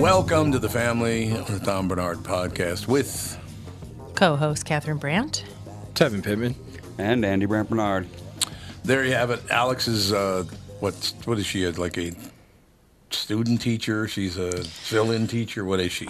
Welcome to the family of the Tom Bernard Podcast with co-host Catherine Brandt, Tevin Pittman, and Andy Brandt Bernard. There you have it. Alex is what is she? Like a student teacher? She's a fill-in teacher. What is she?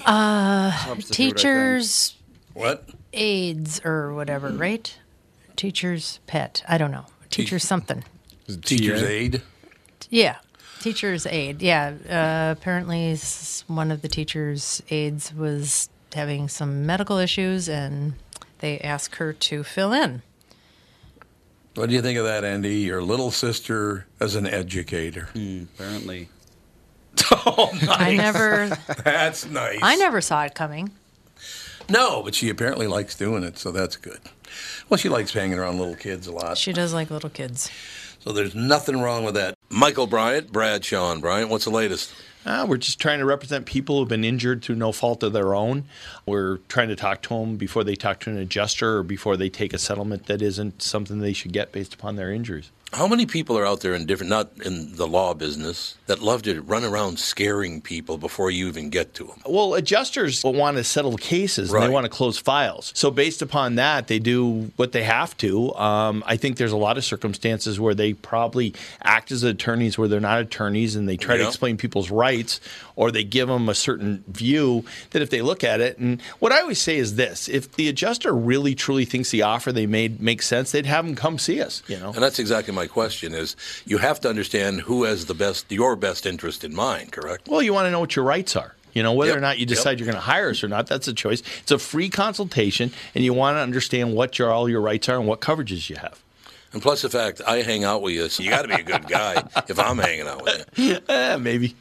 teacher's what? aides or whatever, right? Teacher's pet. I don't know. Teacher's something. Teacher's aide. Yeah. Teacher's aide. Yeah. Apparently one of the teacher's aides was having some medical issues and they asked her to fill in. What do you think of that, Andy? Your little sister as an educator. Apparently. Oh, nice. That's nice. I never saw it coming. No, but she apparently likes doing it, so that's good. Well, she likes hanging around little kids a lot. She does like little kids. So there's nothing wrong with that. Michael Bryant, Bradshaw and Bryant, what's the latest? We're just trying to represent people who've been injured through no fault of their own. We're trying to talk to them before they talk to an adjuster or before they take a settlement that isn't something they should get based upon their injuries. How many people are out there not in the law business, that love to run around scaring people before you even get to them? Well, adjusters want to settle cases and they want to close files. So based upon that, they do what they have to. I think there's a lot of circumstances where they probably act as attorneys where they're not attorneys and they try to explain people's rights or they give them a certain view that if they look at it. And what I always say is this: if the adjuster really truly thinks the offer they made makes sense, they'd have them come see us. And that's exactly my question is you have to understand who has your best interest in mind, correct? Well, you want to know what your rights are. Whether or not you decide you're going to hire us or not, that's a choice. It's a free consultation, and you want to understand what all your rights are and what coverages you have. And plus the fact I hang out with you, so you got to be a good guy if I'm hanging out with you. Maybe.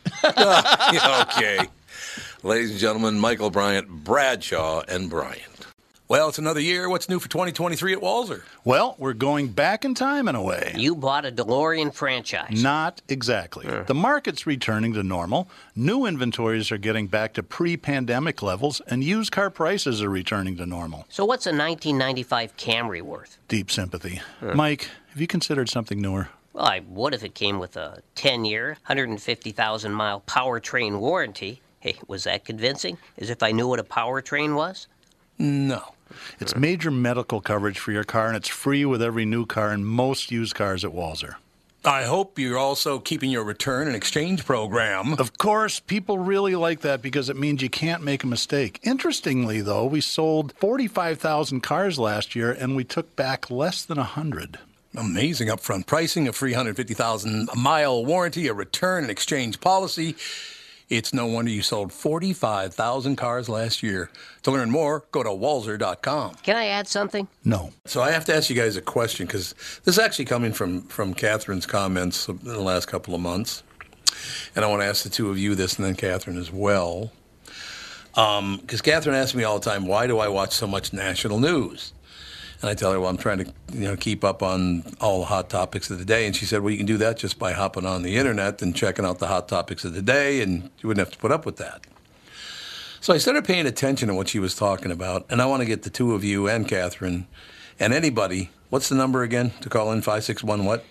Okay. Ladies and gentlemen, Michael Bryant, Bradshaw and Bryant. Well, it's another year. What's new for 2023 at Walser? Well, we're going back in time in a way. You bought a DeLorean franchise. Not exactly. The market's returning to normal. New inventories are getting back to pre-pandemic levels, and used car prices are returning to normal. So what's a 1995 Camry worth? Deep sympathy. Mike, have you considered something newer? Well, I would if it came with a 10-year, 150,000-mile powertrain warranty. Hey, was that convincing? As if I knew what a powertrain was? No. It's major medical coverage for your car, and it's free with every new car and most used cars at Walser. I hope you're also keeping your return and exchange program. Of course, people really like that because it means you can't make a mistake. Interestingly, though, we sold 45,000 cars last year, and we took back less than 100. Amazing upfront pricing, a free 150,000-mile warranty, a return and exchange policy. It's no wonder you sold 45,000 cars last year. To learn more, go to walser.com. Can I add something? No. So I have to ask you guys a question because this is actually coming from Catherine's comments in the last couple of months. And I want to ask the two of you this and then Catherine as well. Because Catherine asks me all the time, why do I watch so much national news? And I tell her, well, I'm trying to keep up on all the hot topics of the day. And she said, well, you can do that just by hopping on the Internet and checking out the hot topics of the day, and you wouldn't have to put up with that. So I started paying attention to what she was talking about, and I want to get the two of you and Catherine and anybody. What's the number again to call in? 561 what?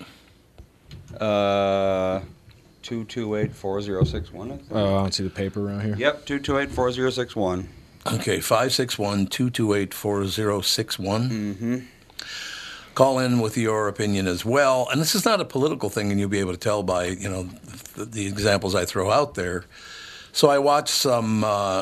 228-4061, I think. I don't see the paper around here. Yep, 228-4061. Okay, 561-228-4061. Mm-hmm. Call in with your opinion as well. And this is not a political thing, and you'll be able to tell by, the examples I throw out there. So I watched some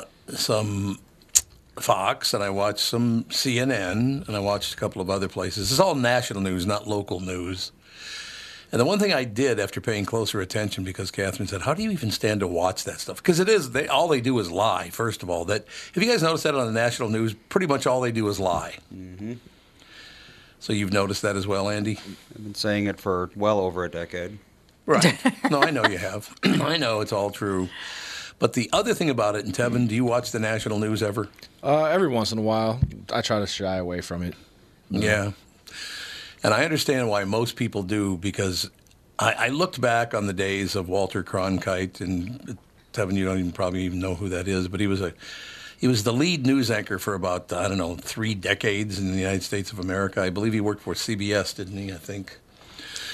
Fox, and I watched some CNN, and I watched a couple of other places. It's all national news, not local news. And the one thing I did after paying closer attention, because Catherine said, how do you even stand to watch that stuff? Because all they do is lie, first of all. That if you guys notice that on the national news, pretty much all they do is lie. Mm-hmm. So you've noticed that as well, Andy? I've been saying it for well over a decade. Right. No, I know you have. I know it's all true. But the other thing about it, and Tevin, do you watch the national news ever? Every once in a while. I try to shy away from it. Yeah. And I understand why most people do, because I looked back on the days of Walter Cronkite, and Tevin, you don't probably even know who that is, but he was the lead news anchor for about, 3 decades in the United States of America. I believe he worked for CBS, didn't he, I think?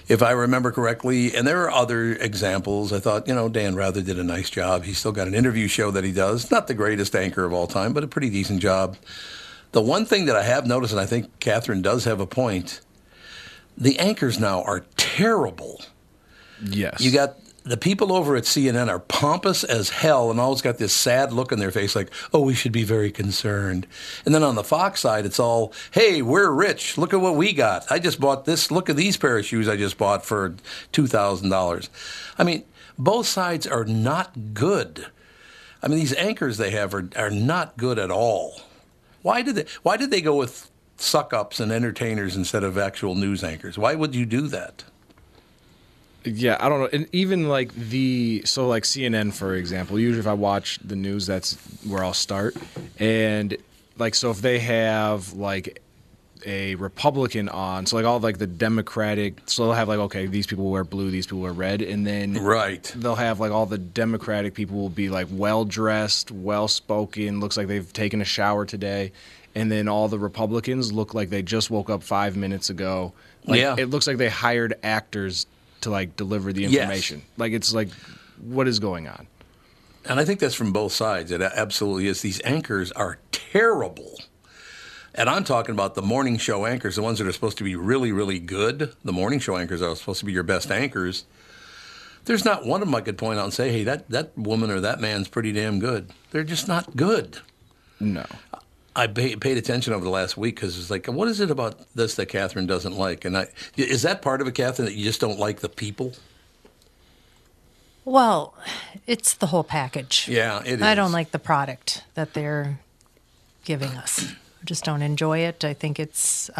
if I remember correctly. And there are other examples. I thought, Dan Rather did a nice job. He's still got an interview show that he does. Not the greatest anchor of all time, but a pretty decent job. The one thing that I have noticed, and I think Catherine does have a point, the anchors now are terrible. Yes. You got the people over at CNN are pompous as hell and always got this sad look in their face like, oh, we should be very concerned. And then on the Fox side, it's all, hey, we're rich. Look at what we got. I just bought this. Look at these pair of shoes I just bought for $2,000. I mean, both sides are not good. I mean, these anchors they have are not good at all. Why did they go with suck-ups and entertainers instead of actual news anchors? Why would you do that? Yeah, I don't know. And even like like CNN, for example, usually if I watch the news, that's where I'll start. And like, so if they have like a Republican on, so like all like the Democratic, so they'll have like, okay, these people wear blue, these people wear red. And then they'll have like all the Democratic people will be like well-dressed, well-spoken, looks like they've taken a shower today. And then all the Republicans look like they just woke up 5 minutes ago. Like, yeah. It looks like they hired actors to like deliver the information. Yes. Like it's like, what is going on? And I think that's from both sides. It absolutely is. These anchors are terrible. And I'm talking about the morning show anchors, the ones that are supposed to be really, really good. The morning show anchors are supposed to be your best anchors. There's not one of them I could point out and say, hey, that woman or that man's pretty damn good. They're just not good. No. I paid attention over the last week because it's like, what is it about this that Catherine doesn't like? And is that part of it, Catherine, that you just don't like the people? Well, it's the whole package. Yeah, it is. I don't like the product that they're giving us. I just don't enjoy it. I think it's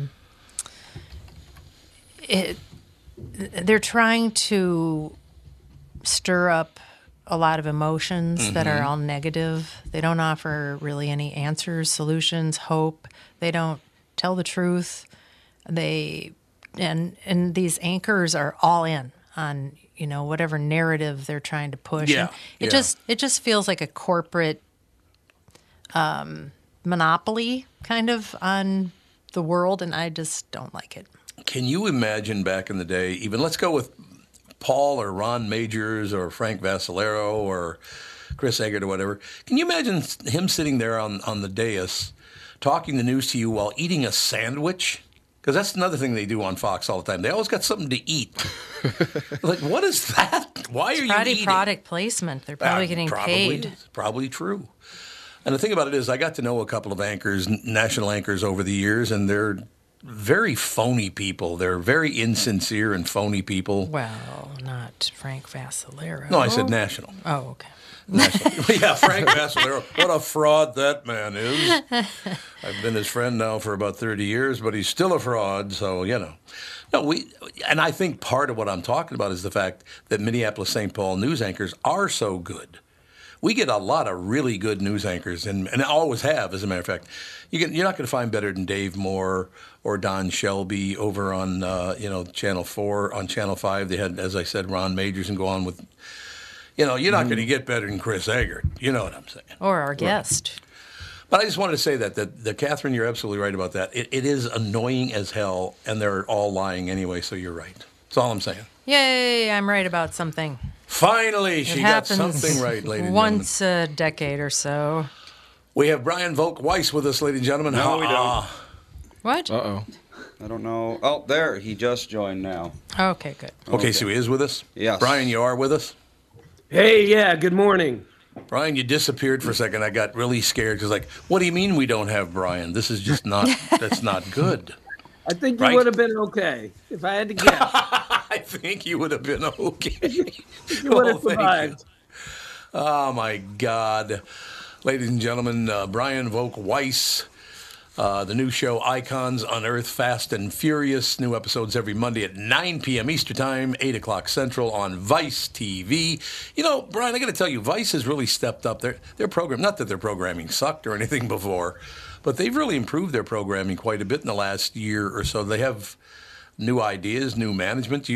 they're trying to stir up a lot of emotions that are all negative. They don't offer really any answers, solutions, hope. They don't tell the truth. And these anchors are all in on, whatever narrative they're trying to push. Yeah. And it just feels like a corporate monopoly kind of on the world, and I just don't like it. Can you imagine back in the day, even let's go with Paul or Ron Majors or Frank Vassalero or Chris Eggert or whatever. Can you imagine him sitting there on the dais talking the news to you while eating a sandwich? Because that's another thing they do on Fox all the time. They always got something to eat. Like, what is that? Why are you eating? Product placement. They're probably getting paid. It's probably true. And the thing about it is I got to know a couple of anchors, national anchors over the years, and they're very phony people. They're very insincere and phony people. Well, not Frank Vassalero. No, I said national. Oh, okay. National. Yeah, Frank Vassalero. What a fraud that man is. I've been his friend now for about 30 years, but he's still a fraud, so, No, and I think part of what I'm talking about is the fact that Minneapolis-St. Paul news anchors are so good. We get a lot of really good news anchors, and always have, as a matter of fact. You're not going to find better than Dave Moore or Don Shelby over on Channel 4. On Channel 5, they had, as I said, Ron Majors, and go on with. You're not going to get better than Chris Eggert. You know what I'm saying? Or our guest. But I just wanted to say that Catherine, you're absolutely right about that. It is annoying as hell, and they're all lying anyway. So you're right. That's all I'm saying. Yay! I'm right about something. Finally, she got something right, ladies and gentlemen. Once a decade or so. We have Brian Volk Weiss with us, ladies and gentlemen. No, we don't. What? Uh-oh. I don't know. Oh, there. He just joined now. Okay, good. Okay, so he is with us? Yes. Brian, you are with us? Hey, yeah, good morning. Brian, you disappeared for a second. I got really scared because, what do you mean we don't have Brian? This is just not, that's not good. I think you would have been okay if I had to guess. I think you would have been okay. You would have survived. Oh, my God. Ladies and gentlemen, Brian Volk Weiss, the new show Icons Unearthed Fast and Furious. New episodes every Monday at 9 p.m. Eastern Time, 8 o'clock Central on Vice TV. Brian, I got to tell you, Vice has really stepped up their program. Not that their programming sucked or anything before, but they've really improved their programming quite a bit in the last year or so. They have new ideas, new management.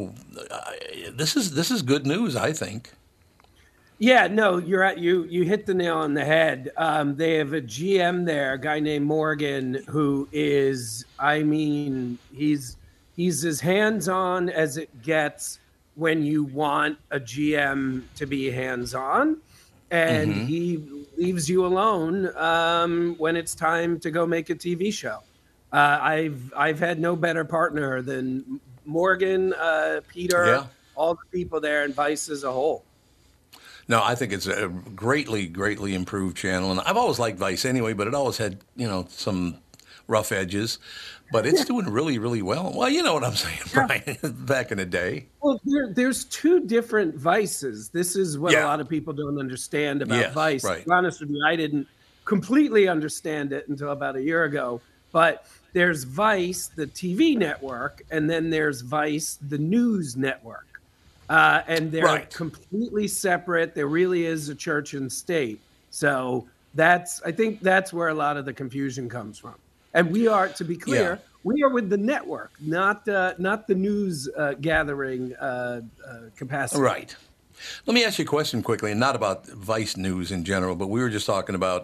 This is good news, I think. Yeah, no, you're right. You hit the nail on the head. They have a GM there, a guy named Morgan, who is, he's He's as hands-on as it gets when you want a GM to be hands-on, and he leaves you alone when it's time to go make a TV show. I've had no better partner than Morgan, Peter, all the people there, and Vice as a whole. No, I think it's a greatly, greatly improved channel, and I've always liked Vice anyway, but it always had, some rough edges. But it's doing really, really well. Well, you know what I'm saying, Brian, back in the day. Well, there's two different Vices. This is what a lot of people don't understand about Vice. Right. To be honest with you, I didn't completely understand it until about a year ago. But there's Vice, the TV network, and then there's Vice, the news network. And they're completely separate. There really is a church and state. So I think that's where a lot of the confusion comes from. And we are, to be clear, we are with the network, not the news gathering capacity. Right. Let me ask you a question quickly, and not about Vice News in general, but we were just talking about,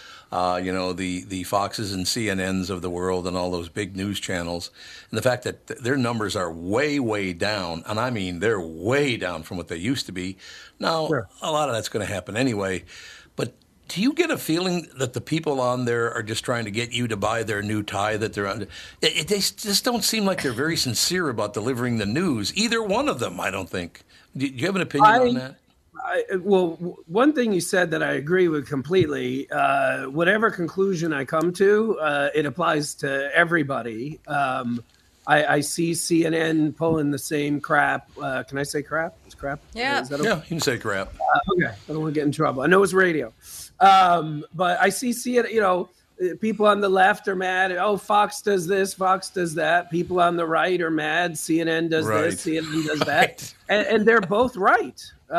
the Foxes and CNNs of the world and all those big news channels, and the fact that their numbers are way, way down, and I mean they're way down from what they used to be. Now, a lot of that's going to happen anyway, but do you get a feeling that the people on there are just trying to get you to buy their new tie that they're under? They just don't seem like they're very sincere about delivering the news. Either one of them, I don't think. Do you have an opinion on that? Well, one thing you said that I agree with completely, whatever conclusion I come to, it applies to everybody. I see CNN pulling the same crap. Can I say crap? It's crap? Yeah. Is that okay? Yeah, you can say crap. Okay. I don't want to get in trouble. I know it's radio. But I see CNN, people on the left are mad. Oh, Fox does this, Fox does that. People on the right are mad. CNN does this, CNN does that. And they're both right.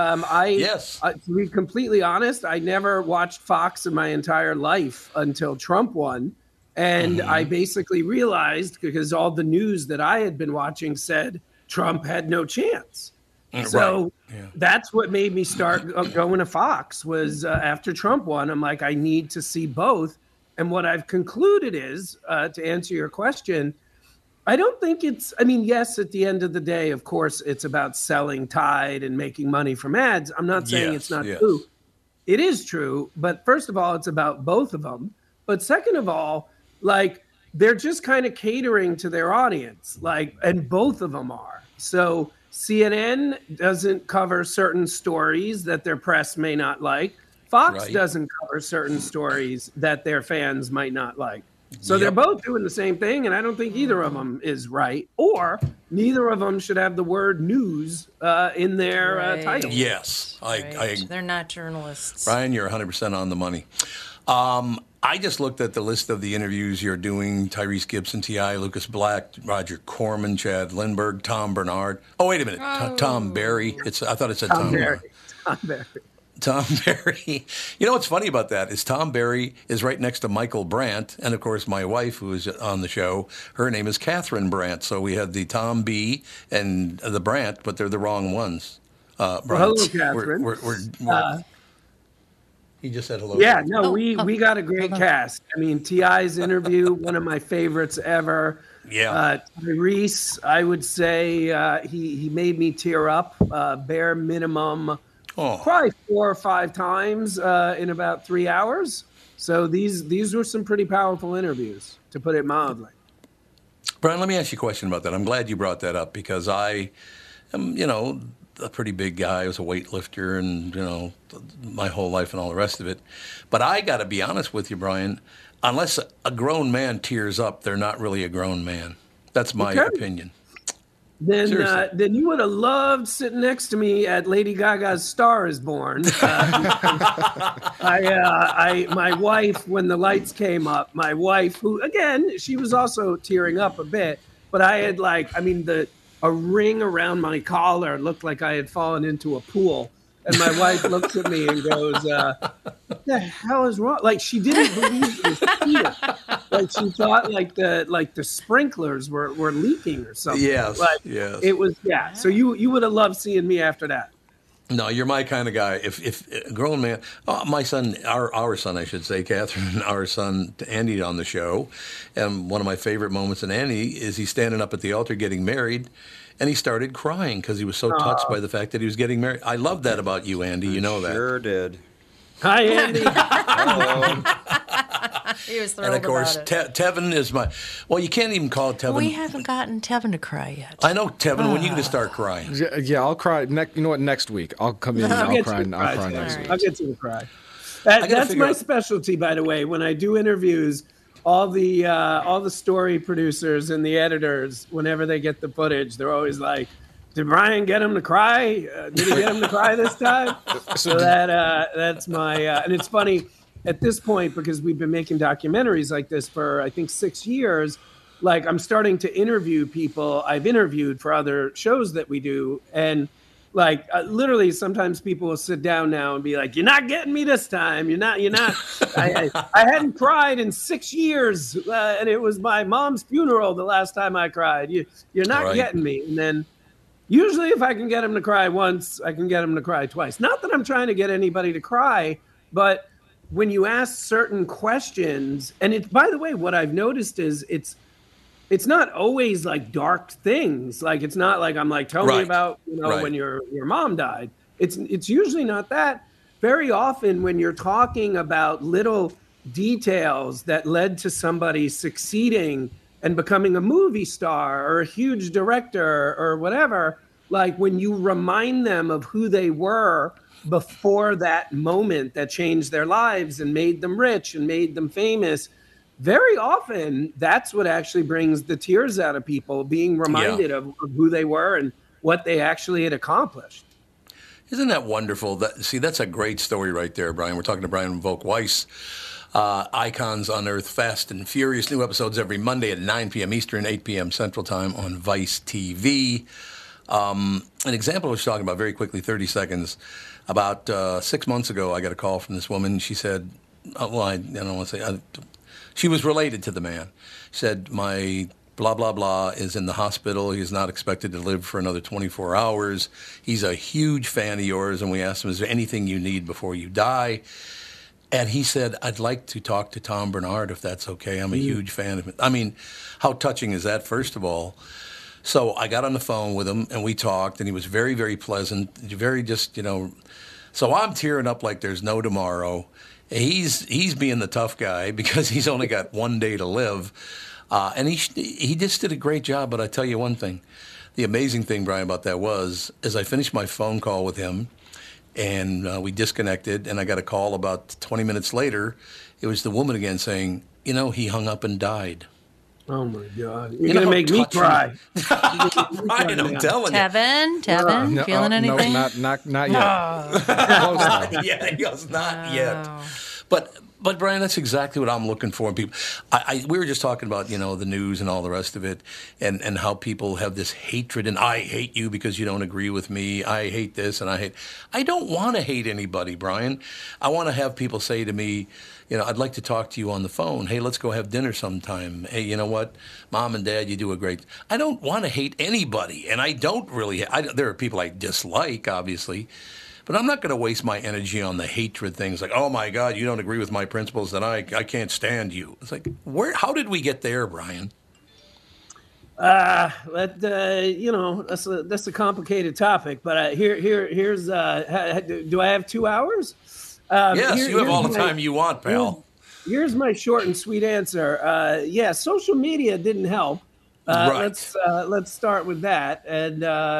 To be completely honest, I never watched Fox in my entire life until Trump won. And I basically realized, because all the news that I had been watching said Trump had no chance. So that's what made me start going to Fox was after Trump won. I'm like, I need to see both. And what I've concluded is, to answer your question, I don't think yes, at the end of the day, of course, it's about selling Tide and making money from ads. I'm not saying it's not true. It is true. But first of all, it's about both of them. But second of all, they're just kind of catering to their audience, and both of them are. So CNN doesn't cover certain stories that their press may not like. Fox doesn't cover certain stories that their fans might not like. So they're both doing the same thing, and I don't think either of them is right, or neither of them should have the word news in their title. Yes. They're not journalists. Brian, you're 100% on the money. I just looked at the list of the interviews you're doing: Tyrese Gibson, T.I., Lucas Black, Roger Corman, Chad Lindbergh, Tom Bernard. Oh, wait a minute. Tom Berry. I thought it said Tom Berry. Tom Berry. Tom Berry. You know what's funny about that is Tom Berry is right next to Michael Brandt, and of course my wife, who is on the show, her name is Catherine Brandt. So we have the Tom B and the Brandt, but they're the wrong ones. Hello, Catherine. He just said hello. Yeah, no, we got a great cast. I mean, T.I.'s interview, one of my favorites ever. Yeah. Tyrese, I would say he made me tear up, bare minimum, probably 4 or 5 times in about 3 hours. So these were some pretty powerful interviews, to put it mildly. Brian, let me ask you a question about that. I'm glad you brought that up because I am, a pretty big guy. I was a weightlifter and, my whole life and all the rest of it. But I got to be honest with you, Brian, unless a grown man tears up, they're not really a grown man. That's my opinion. Then you would have loved sitting next to me at Lady Gaga's Star is Born. My wife, when the lights came up, my wife, who, again, she was also tearing up a bit, but I had a ring around my collar looked like I had fallen into a pool. And my wife looks at me and goes, what the hell is wrong? She didn't believe it was here. She thought the sprinklers were leaking or something. Yes, yes. It was, So you would have loved seeing me after that. No, you're my kind of guy. If a grown man, my son, our son, I should say, Catherine, our son, Andy, on the show, and one of my favorite moments in Andy is he's standing up at the altar getting married, and he started crying because he was so touched by the fact that he was getting married. I love that about you, Andy. You know that. Sure did. Hi, Andy. Hello. He was thrilled And of course, about it. Tevin is my. Well, you can't even call it Tevin. We haven't gotten Tevin to cry yet. I know, Tevin. When are you going to start crying? Yeah, I'll cry. You know what? Next week, I'll come in and I'll cry next week. I'll get you to cry. gotta That's figure my out- specialty, by the way. When I do interviews, all the story producers and the editors, whenever they get the footage, they're always like, "Did Brian get him to cry? Did he get him to cry this time?" So that's my and it's funny at this point because we've been making documentaries like this for I think 6 years. Like I'm starting to interview people I've interviewed for other shows that we do, and like literally sometimes people will sit down now and be like, "You're not getting me this time. You're not. I hadn't cried in 6 years, and it was my mom's funeral the last time I cried. You're not Right. getting me." And then usually if I can get him to cry once, I can get him to cry twice. Not that I'm trying to get anybody to cry, but when you ask certain questions, and it, by the way, what I've noticed is it's not always like dark things. Like it's not like I'm like, tell me Right. about Right. when your mom died. It's usually not that. Very often when you're talking about little details that led to somebody succeeding and becoming a movie star or a huge director or whatever, like when you remind them of who they were before that moment that changed their lives and made them rich and made them famous, very often that's what actually brings the tears out of people, being reminded of who they were and what they actually had accomplished. Isn't that wonderful? That's a great story right there, Brian. We're talking to Brian Volk-Weiss. Icons Unearthed Fast and Furious. New episodes every Monday at 9 p.m. Eastern, 8 p.m. Central Time on Vice TV. An example I was talking about very quickly, 30 seconds. About 6 months ago, I got a call from this woman. She said, I don't want to say, she was related to the man. She said, my blah, blah, blah is in the hospital. He is not expected to live for another 24 hours. He's a huge fan of yours. And we asked him, is there anything you need before you die? And he said, I'd like to talk to Tom Bernard if that's okay. I'm a huge fan of him. I mean, how touching is that, first of all? So I got on the phone with him, and we talked, and he was very, very pleasant, very just, So I'm tearing up like there's no tomorrow. He's being the tough guy because he's only got one day to live. And he just did a great job. But I tell you one thing. The amazing thing, Brian, about that was, as I finished my phone call with him, and we disconnected, and I got a call about 20 minutes later. It was the woman again saying, he hung up and died. Oh, my God. You're going to make me cry. Brian, I'm telling you. Tevin, feeling anything? No, not yet. Close enough. Yeah, he goes, not yet. But Brian, that's exactly what I'm looking for in people. We were just talking about, the news and all the rest of it, and how people have this hatred, and I hate you because you don't agree with me. I hate this, and I don't want to hate anybody, Brian. I want to have people say to me, I'd like to talk to you on the phone. Hey, let's go have dinner sometime. Hey, you know what? Mom and Dad, you do a great... I don't want to hate anybody, and I don't really... there are people I dislike, obviously, but I'm not going to waste my energy on the hatred things like, oh, my God, you don't agree with my principles, then I can't stand you. It's like, how did we get there, Brian? That's a complicated topic, but here's do I have 2 hours? Yes, you have all the time you want, pal. Here's my short and sweet answer. Social media didn't help. Right. Let's start with that, and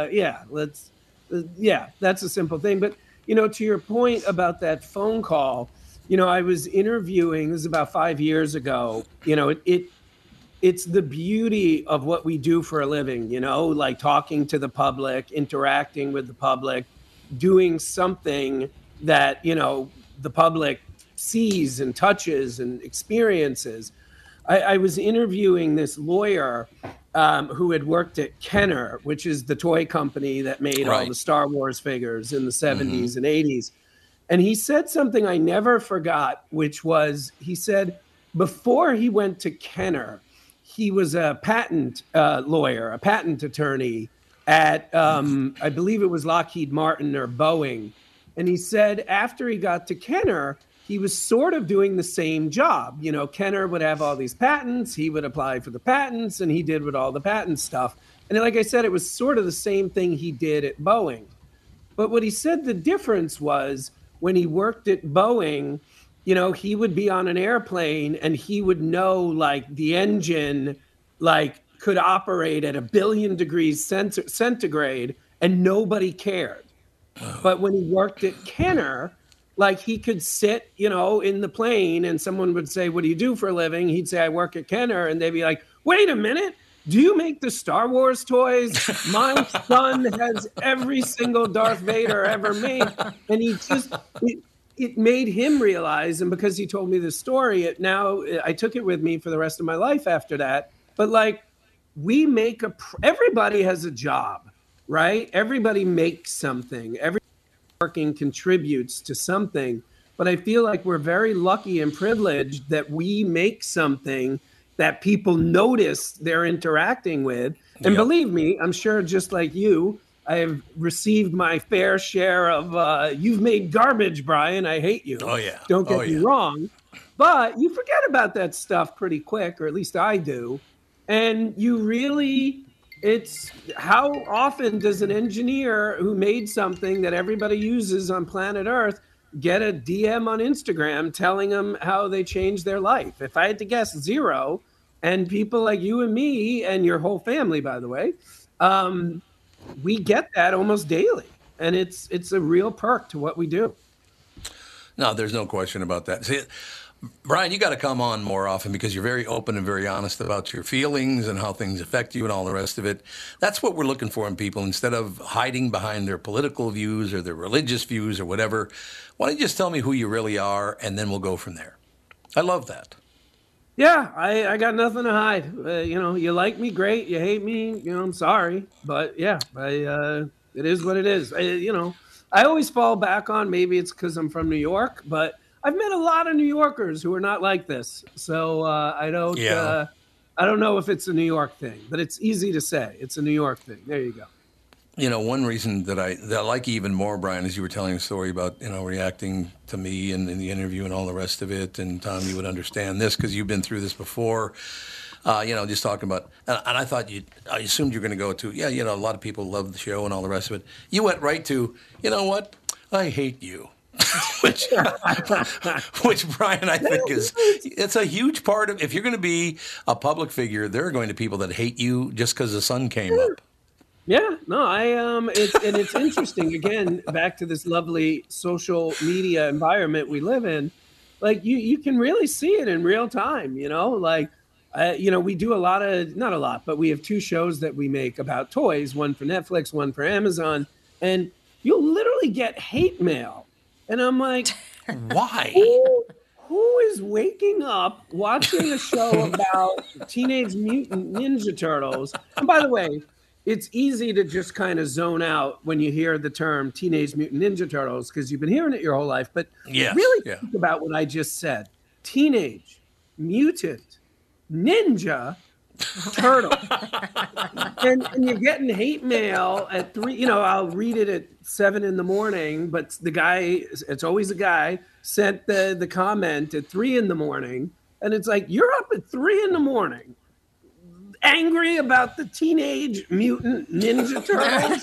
that's a simple thing. But to your point about that phone call, I was interviewing. This is about 5 years ago. It's the beauty of what we do for a living. Like talking to the public, interacting with the public, doing something that the public sees and touches and experiences. I was interviewing this lawyer who had worked at Kenner, which is the toy company that made all the Star Wars figures in the 70s and 80s. And he said something I never forgot, which was, he said, before he went to Kenner, he was a patent lawyer, a patent attorney at, I believe it was Lockheed Martin or Boeing. And he said after he got to Kenner, he was sort of doing the same job. You know, Kenner would have all these patents. He would apply for the patents, and he did with all the patent stuff. And like I said, it was sort of the same thing he did at Boeing. But what he said the difference was when he worked at Boeing, you know, he would be on an airplane and he would know like the engine like could operate at 1 billion degrees centigrade and nobody cared. But when he worked at Kenner, like he could sit, you know, in the plane and someone would say, "What do you do for a living?" He'd say, "I work at Kenner." And they'd be like, "Wait a minute. Do you make the Star Wars toys? My son has every single Darth Vader ever made." And he just, it made him realize, and because he told me this story, I took it with me for the rest of my life after that. But like, everybody has a job, right? Everybody makes something. Every working contributes to something. But I feel like we're very lucky and privileged that we make something that people notice they're interacting with. And believe me, I'm sure just like you, I've received my fair share of, "You've made garbage, Brian. I hate you." Oh, yeah. Don't get me wrong. But you forget about that stuff pretty quick, or at least I do. And you really, it's how often does an engineer who made something that everybody uses on planet Earth get a DM on Instagram telling them how they changed their life? If I had to guess, 0. And people like you and me and your whole family, by the way, we get that almost daily. And it's a real perk to what we do. No, there's no question about that. See, Brian, you got to come on more often because you're very open and very honest about your feelings and how things affect you and all the rest of it. That's what we're looking for in people. Instead of hiding behind their political views or their religious views or whatever, why don't you just tell me who you really are, and then we'll go from there. I love that. Yeah, I got nothing to hide. You know, you like me, great. You hate me, you know, I'm sorry. But yeah, it is what it is. You know, I always fall back on, maybe it's because I'm from New York, but I've met a lot of New Yorkers who are not like this. So I don't know if it's a New York thing, but it's easy to say. It's a New York thing. There you go. You know, one reason that I like you even more, Brian, is you were telling a story about, you know, reacting to me and in the interview and all the rest of it. And Tom, you would understand this because you've been through this before. You know, just talking about, and I thought I assumed you were going to go to, you know, a lot of people love the show and all the rest of it. You went right to, you know what? I hate you. which Brian, I think it's a huge part of, if you're going to be a public figure, there are going to be people that hate you just because the sun came up. Yeah, no, it's interesting. Again, back to this lovely social media environment we live in. Like you can really see it in real time. You know, like you know, we do not a lot, but we have 2 shows that we make about toys. One for Netflix, one for Amazon, and you'll literally get hate mail, and I'm like, why? Who is waking up watching a show about Teenage Mutant Ninja Turtles? And by the way, it's easy to just kind of zone out when you hear the term Teenage Mutant Ninja Turtles because you've been hearing it your whole life. But really think about what I just said. Teenage Mutant Ninja Turtle. and you're getting hate mail at 3, you know, I'll read it at 7 a.m, but the guy, it's always a guy, sent the comment at 3 a.m. And it's like, you're up at 3 a.m. angry about the Teenage Mutant Ninja Turtles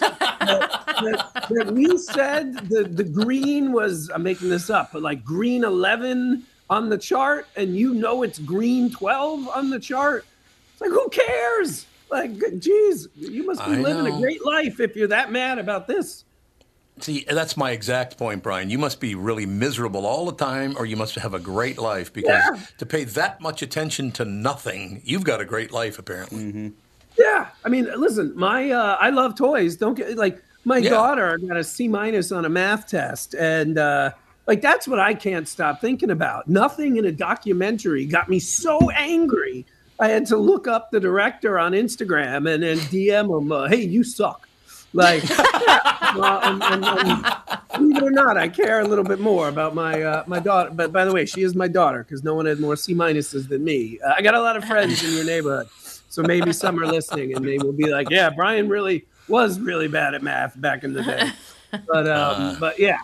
that we said the green was, I'm making this up, but like green 11 on the chart, and you know it's green 12 on the chart. It's like, who cares? Like, geez, you must be living a great life if you're that mad about this. See, that's my exact point, Brian. You must be really miserable all the time, or you must have a great life, because to pay that much attention to nothing, you've got a great life, apparently. Mm-hmm. Yeah. I mean, listen, I love toys. Don't get, like, my daughter got a C- on a math test, and like, that's what I can't stop thinking about. Nothing in a documentary got me so angry. I had to look up the director on Instagram and then DM him, hey, you suck. Like, and believe it or not, I care a little bit more about my daughter. But by the way, she is my daughter because no one had more C- than me. I got a lot of friends in your neighborhood, so maybe some are listening and they will be like, "Yeah, Brian really was really bad at math back in the day. But yeah,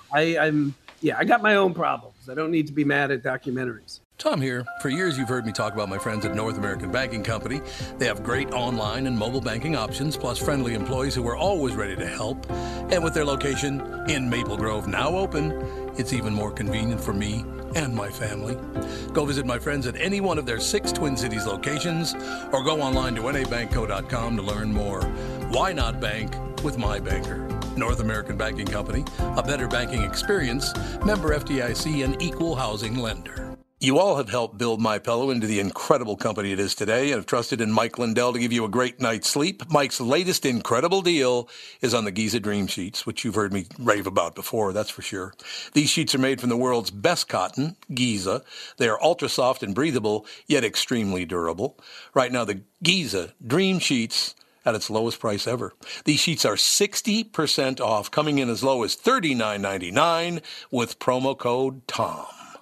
I got my own problems. I don't need to be mad at documentaries. Tom here. For years, you've heard me talk about my friends at North American Banking Company. They have great online and mobile banking options, plus friendly employees who are always ready to help. And with their location in Maple Grove now open, it's even more convenient for me and my family. Go visit my friends at any one of their 6 Twin Cities locations or go online to nabankco.com to learn more. Why not bank with my banker? North American Banking Company, a better banking experience, member FDIC, and equal housing lender. You all have helped build MyPillow into the incredible company it is today and have trusted in Mike Lindell to give you a great night's sleep. Mike's latest incredible deal is on the Giza Dream Sheets, which you've heard me rave about before, that's for sure. These sheets are made from the world's best cotton, Giza. They are ultra soft and breathable, yet extremely durable. Right now, the Giza Dream Sheets at its lowest price ever. These sheets are 60% off, coming in as low as $39.99 with promo code TOM.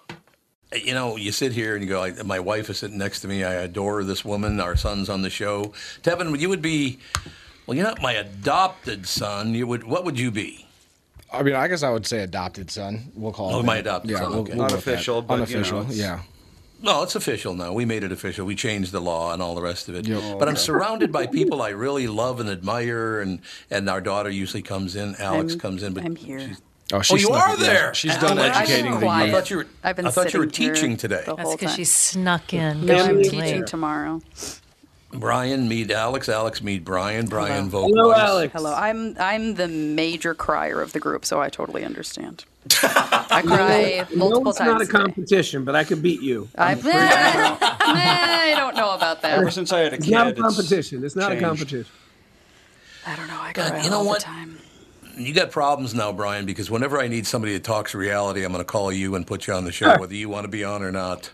You know, you sit here and you go, my wife is sitting next to me. I adore this woman. Our son's on the show. Tevin, you would be, well, you're not my adopted son. What would you be? I mean, I guess I would say adopted son. We'll call it. My adopted son. Okay. Unofficial, but unofficial. Yeah. No, it's official now. We made it official. We changed the law and all the rest of it. Yep. But I'm surrounded by people I really love and admire, and our daughter usually comes in. Alex comes in. But I'm here. Oh, you are there. She's done educating the I youth. thought you were teaching today. That's because she snuck in. I'm teaching tomorrow. Brian, meet Alex. Alex, meet Brian. Brian, vote Hello, twice. Alex. Hello. I'm the major crier of the group, so I totally understand. I cry multiple it's times. not a competition, but I could beat you. I don't know about that. Ever since I had a It's kid, not a competition. It's not changed. a competition. I don't know. I God, cry you know all what? the time. You got problems now, Brian, because whenever I need somebody that talks reality, I'm going to call you and put you on the show, whether you want to be on or not.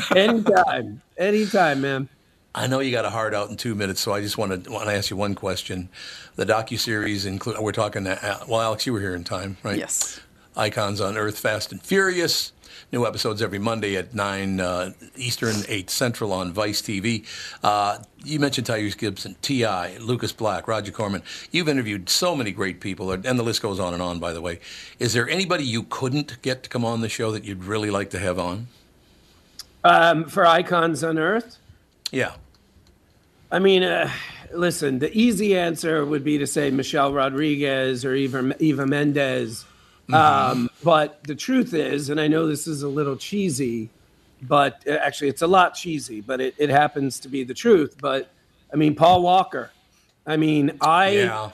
Anytime, man. I know you got a hard out in 2 minutes, so I just want to ask you one question. The docuseries include. We're talking. Well, Alex, you were here in time, right? Yes. Icons on Earth, Fast and Furious. New episodes every Monday at 9 Eastern, 8 Central on Vice TV. You mentioned Tyrese Gibson, T.I., Lucas Black, Roger Corman. You've interviewed so many great people, and the list goes on, by the way. Is there anybody you couldn't get to come on the show that you'd really like to have on? For Icons on Earth? Yeah. I mean, listen, the easy answer would be to say Michelle Rodriguez or Eva Mendes. But the truth is, and I know this is a little cheesy, but actually it's a lot cheesy, but it happens to be the truth. But I mean, Paul Walker. I mean, I've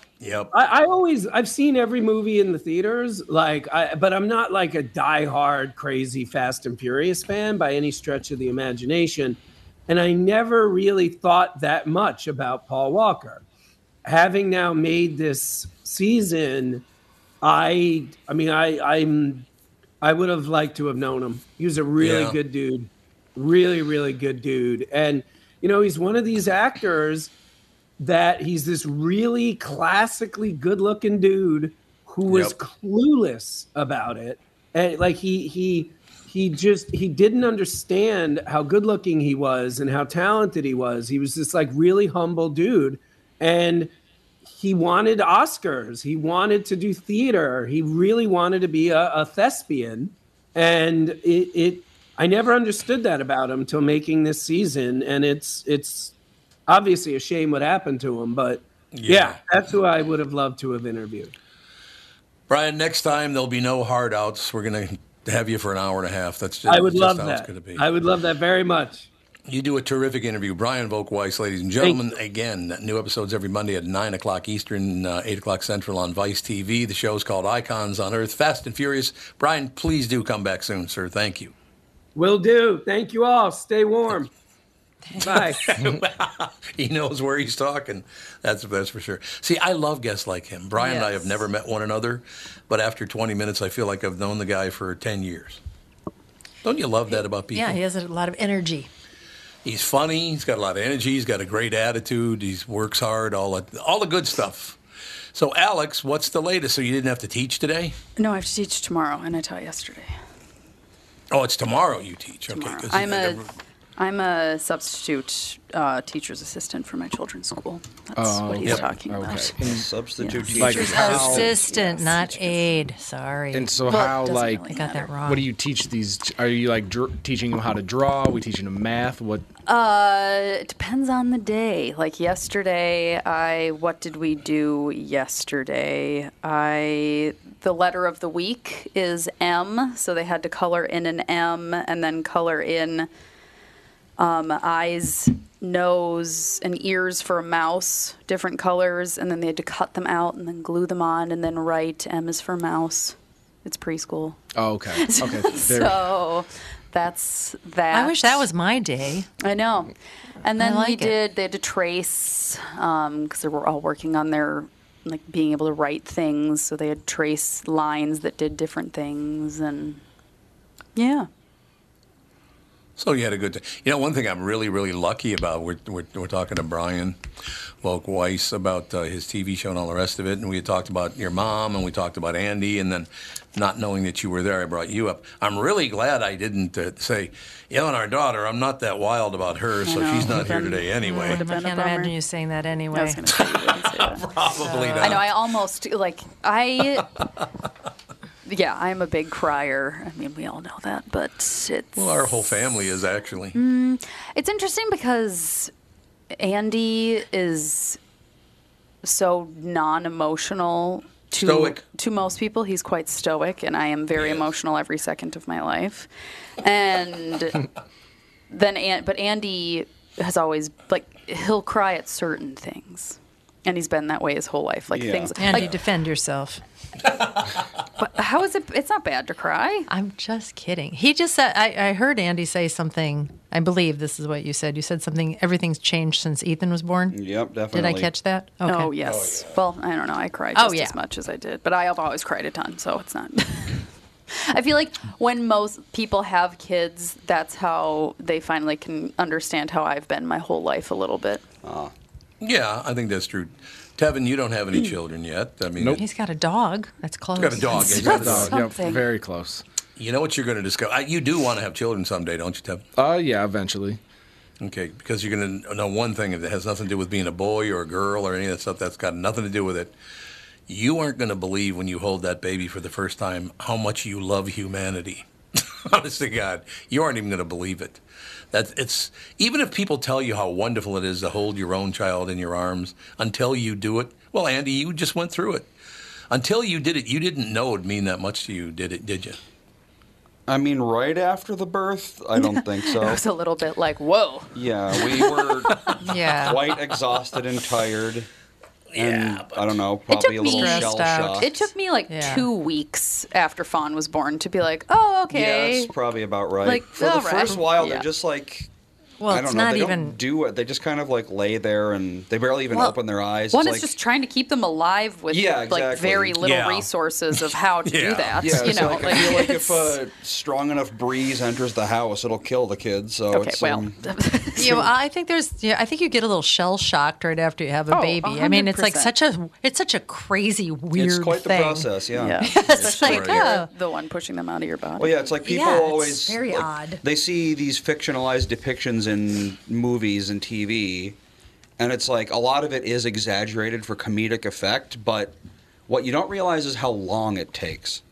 seen every movie in the theaters, but I'm not like a diehard crazy Fast and Furious fan by any stretch of the imagination. And I never really thought that much about Paul Walker. Having now made this season, I would have liked to have known him. He was a really good dude, really, really good dude. And, you know, he's one of these actors that he's this really classically good looking dude who was clueless about it. And like he didn't understand how good looking he was and how talented he was. He was this like really humble dude. And he wanted Oscars. He wanted to do theater. He really wanted to be a thespian. And I never understood that about him till making this season. And it's obviously a shame what happened to him. But yeah, that's who I would have loved to have interviewed. Brian, next time there'll be no hard outs. We're going to have you for an hour and a half. That's just, I would love how that. It's going to be. I would love that very much. You do a terrific interview. Brian Volkweiss, ladies and gentlemen. Again, new episodes every Monday at 9 o'clock Eastern, 8 o'clock Central on Vice TV. The show's called Icons on Earth, Fast and Furious. Brian, please do come back soon, sir. Thank you. Will do. Thank you all. Stay warm. Bye. He knows where he's talking. That's for sure. See, I love guests like him. Brian and I have never met one another, but after 20 minutes, I feel like I've known the guy for 10 years. Don't you love that about people? Yeah, he has a lot of energy. He's funny. He's got a lot of energy. He's got a great attitude. He works hard. All the good stuff. So, Alex, what's the latest? So you didn't have to teach today? No, I have to teach tomorrow, and I taught yesterday. Oh, it's tomorrow you teach. Tomorrow. Okay. I'm a substitute teacher's assistant for my children's school. That's what he's talking about. Substitute teacher. Like how, Assistant, not aid. Sorry. and so Well, it how doesn't like really I got that wrong. what do you teach these? Are you like teaching them how to draw? Are we teaching them math? What? It depends on the day. Like yesterday, what did we do yesterday? The letter of the week is M, so they had to color in an M and then color in eyes, nose, and ears for a mouse, different colors, and then they had to cut them out and then glue them on and then write M is for mouse. It's preschool. Oh, okay. Okay. So that's that. I wish that was my day. I know. And then like they had to trace, because they were all working on their, like, being able to write things. So they had trace lines that did different things. And yeah. So you had a good day. You know, one thing I'm really, really lucky about, we're talking to Brian Volk Weiss about his TV show and all the rest of it, and we had talked about your mom, and we talked about Andy, and then not knowing that you were there, I brought you up. I'm really glad I didn't say, and our daughter, I'm not that wild about her, so she's not here today anyway. I can't imagine you saying that anyway. I was going to say you didn't say that. Probably not. I know. I almost, yeah, I'm a big crier. I mean, we all know that, but it's... Well, our whole family is actually. It's interesting because Andy is so non-emotional Stoic. to most people. He's quite stoic, and I am very emotional every second of my life. And but Andy has always, like, he'll cry at certain things. And he's been that way his whole life. Like things. Andy, defend yourself. But how is it? It's not bad to cry. I'm just kidding. He just said, I heard Andy say something. I believe this is what you said. You said something, everything's changed since Ethan was born. Yep, definitely. Did I catch that? Okay. Oh, yes. Well, I don't know. I cried just as much as I did. But I have always cried a ton, so it's not. I feel like when most people have kids, that's how they finally can understand how I've been my whole life a little bit. Yeah, I think that's true. Tevin, you don't have any children yet. I mean, He's got a dog. That's close. He's got a dog. He's got a dog. Something. Yep, very close. You know what you're going to discover? You do want to have children someday, don't you, Tevin? Yeah, eventually. Okay, because you're going to know one thing that has nothing to do with being a boy or a girl or any of that stuff. That's got nothing to do with it. You aren't going to believe when you hold that baby for the first time how much you love humanity. Honest to God, you aren't even going to believe it. Even if people tell you how wonderful it is to hold your own child in your arms, until you do it. Well, Andy, you just went through it. Until you did it, you didn't know it would mean that much to you, did you? I mean, right after the birth, I don't think so. It was a little bit like, whoa. Yeah, we were Yeah. quite exhausted and tired. And Yeah, I don't know, probably a little Stressed out. shell-shocked. It took me like Yeah. 2 weeks after Fawn was born to be like, oh, okay. Yeah, that's probably about right. Like, For the all right. first while, Yeah. they're just like, Well, I it's don't know, not they even. don't do it. They just kind of like lay there and they barely even open their eyes. One It's is like, just trying to keep them alive with Yeah, like exactly. very little Yeah. resources of how to do Yeah. that. yeah, you it's know, like, I feel like it's- if a strong enough breeze enters the house, it'll kill the kids. So okay, it's, well, You know, I think I think you get a little shell shocked right after you have a Oh, baby. I mean, it's like 100%. such a crazy weird it's quite thing. the process, yeah. yeah, It's especially like, if you're oh. the one pushing them out of your body. Well, yeah, it's like people Yeah, it's always very like, odd. They see these fictionalized depictions in movies and TV, and it's like a lot of it is exaggerated for comedic effect, but what you don't realize is how long it takes.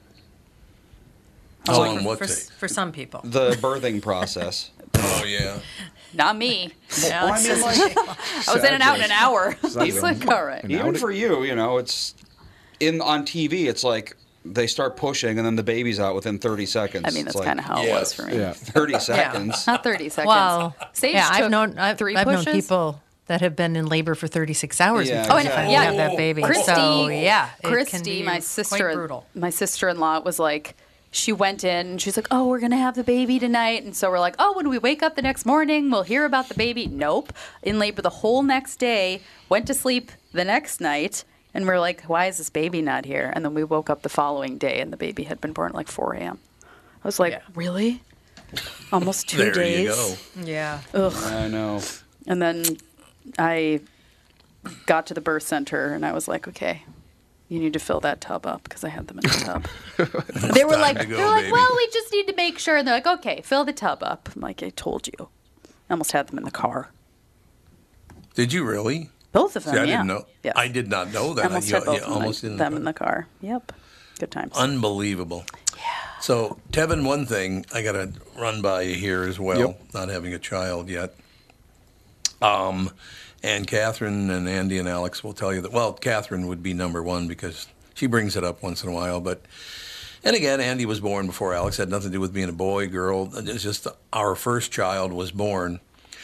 How long what for, takes? for some people. The birthing process. Oh, yeah. Not me. Well, I mean, like, I was in and out in an hour. He's like, all right. even for you, it's on TV. It's like they start pushing, and then the baby's out within 30 seconds. I mean, that's It's like, kind of how it was for me. Yeah. 30 seconds. Not 30 seconds. Well, Sage yeah, took I've known 3 I've known pushes. people that have been in labor for 36 hours Yeah, before exactly. they have that baby. Christy, so yeah, it can Christy, be my quite brutal. sister-in-law was like, she went in and she's like, oh, we're gonna have the baby tonight, and so we're like, oh, when we wake up the next morning, we'll hear about the baby. Nope, in labor the whole next day, went to sleep the next night, and we're like, why is this baby not here? And then we woke up the following day, and the baby had been born at like 4 a.m. I was like, really? Almost 2 There days. you go. Yeah. Ugh. I know. And then I got to the birth center, and I was like, okay, you need to fill that tub up, because I had them in the tub. They were time like, to go, baby. well, we just need to make sure. And they're like, okay, fill the tub up. I'm like, I told you. I almost had them in the car. Did you really? Both of them, See, I yeah. didn't know. Yes. I did not know that. I almost had both almost of them in the car. Yep. Good times. Unbelievable. Yeah. So, Tevin, one thing I got to run by you here as well, not having a child yet. And Catherine and Andy and Alex will tell you that, well, Catherine would be number one because she brings it up once in a while. And again, Andy was born before Alex. Had nothing to do with being a boy, girl. It's just our first child was born.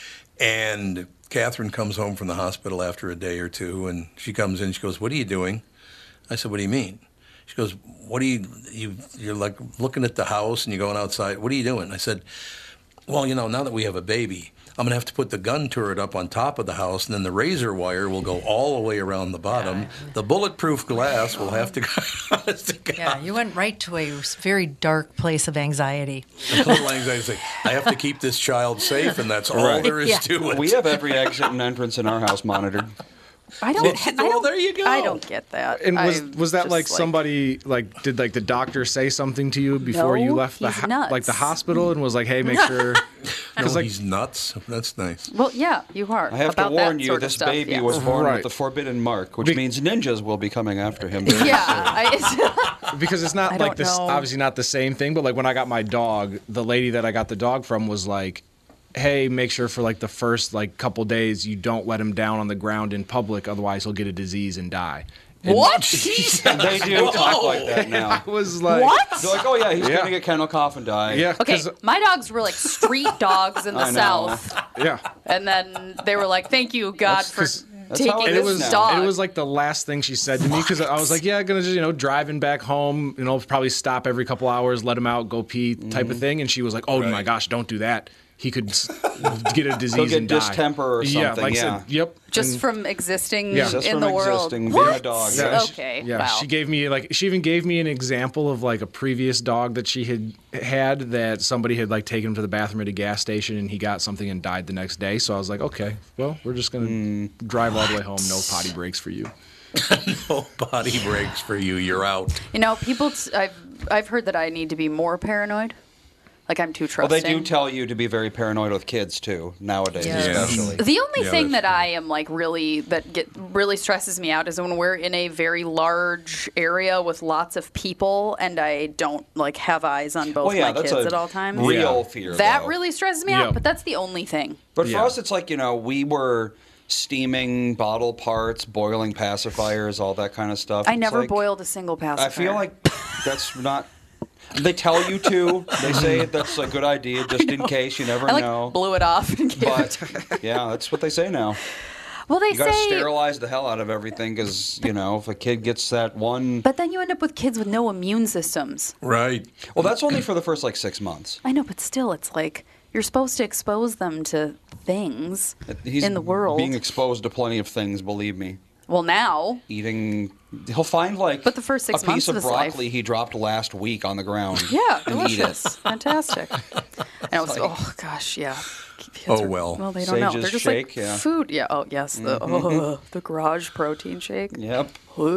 And Catherine comes home from the hospital after a day or two, and she comes in. She goes, "What are you doing?" I said, "What do you mean?" She goes, "What are you're like looking at the house and you're going outside. What are you doing?" I said, "Well, now that we have a baby, I'm going to have to put the gun turret up on top of the house, and then the razor wire will go all the way around the bottom. The bulletproof glass will have to go." Yeah, you went right to a very dark place of anxiety. A little anxiety. I have to keep this child safe, and that's all there is to it. We have every exit and entrance in our house monitored. I don't. There you go. I don't get that. And was that just like somebody did the doctor say something to you before you No, left the he's nuts. the hospital and was like, "Hey, make sure." No, he's nuts. That's nice. Well, yeah, you are. I have about to warn that you, sort of this stuff, baby yes. was born Right. with the forbidden mark, which means ninjas will be coming after him. very soon. Yeah. Because it's not I like don't this, know. obviously not the same thing. But like when I got my dog, the lady that I got the dog from was like, "Hey, make sure for like the first couple days you don't let him down on the ground in public, otherwise he'll get a disease and die." And What? They do talk like that now. I was like, What? They're like, "Oh yeah, he's Yeah. gonna get kennel cough and die." Yeah. Okay, 'cause- my dogs were like street dogs in the I know. South, Yeah. and then they were like, "Thank you, God, for 'cause- That's how taking it this is now. dog." And it was like the last thing she said to me because I was like, "Yeah, gonna just driving back home, probably stop every couple hours, let him out, go pee, type of thing." And she was like, "Oh my gosh, don't do that. He could get a disease He'll get and die." distemper or Yeah, something, like I yeah. said, yep. just And- from existing Yeah. Just in from the world. existing, being What? a dog, Yeah, yeah. Okay. Yeah, Wow. she gave me she even gave me an example of like a previous dog that she had that somebody had taken him to the bathroom at a gas station and he got something and died the next day. So I was like, okay, well, we're just gonna drive all the way home. No potty breaks for you. No body breaks for you. You're out. People. I've heard that I need to be more paranoid. Like I'm too Well, trusting. they do tell you to be very paranoid with kids too nowadays, Yeah. especially. The only Yeah, thing that's that I am really stresses me out is when we're in a very large area with lots of people and I don't have eyes on both Well, yeah, my that's kids a at all times. real fear. That though. really stresses me Yeah. out, but that's the only thing. But for Yeah. us, it's like we were steaming bottle parts, boiling pacifiers, all that kind of stuff. I It's never like- boiled a single pacifier. I feel like that's not. They tell you to. They say that's a good idea, just in case. You never I know. blew it off and gave it But yeah, that's what they say now. Well, they You got to say, sterilize the hell out of everything because if a kid gets that one. but then you end up with kids with no immune systems. Right. Well, that's only for the first 6 months. I know, but still, it's like you're supposed to expose them to things He's in the world. being exposed to plenty of things. Believe me. Well, now, Eating, he'll find But the first 6 a months piece of of his life- broccoli he dropped last week on the ground. yeah, and eat delicious, it. fantastic. And I was, oh gosh, yeah. Kids Oh, are- well. Well, they don't know. Sage's They're just shake, like yeah. food. Yeah. Oh, yes. The garage protein shake. Yep.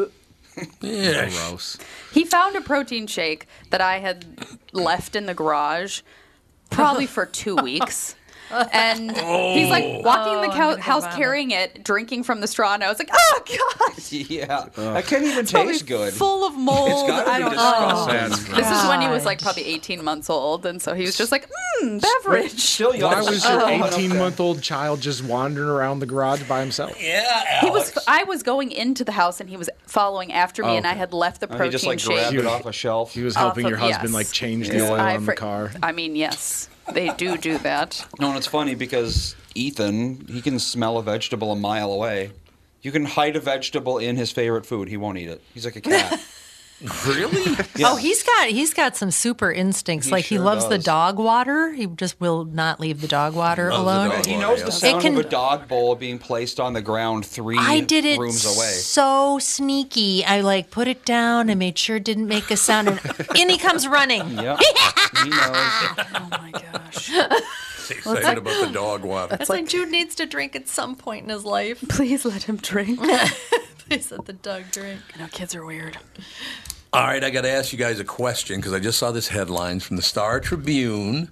Yeah. Gross. He found a protein shake that I had left in the garage, probably for 2 weeks. And he's like walking the I'm gonna house vomit. carrying it, drinking from the straw, and I was like, oh god, Yeah. I can't even probably taste good. full of mold. It's got I to don't be know. disgusting. This is when he was God. probably 18 months old, and so he was just like, beverage. Still young. Why was your Oh, enough 18-month-old child just wandering around the garage by himself? Yeah, He was. I was going into the house, and he was following after me, and I okay. had left the to- protein He just shake. grabbed it off a shelf. He was Off helping of- your husband yes. change the Yes. oil I on the car. I mean, yes, they do that. No, and it's funny because Ethan, he can smell a vegetable a mile away. You can hide a vegetable in his favorite food. He won't eat it. He's like a cat. Really? Oh, he's got some super instincts. He Like he sure loves the does. dog water. He just will not leave the dog water Loves the alone. dog He water, knows yeah. the sound can- of a dog bowl being placed on the ground I did it rooms away. so sneaky. I put it down and made sure it didn't make a sound, and in he comes running. Yep. He knows. Oh my gosh! He's excited about the dog water. It's like Jude needs to drink at some point in his life. Please let him drink. Please let the dog drink. I know kids are weird. All right, I got to ask you guys a question because I just saw this headlines from the Star Tribune,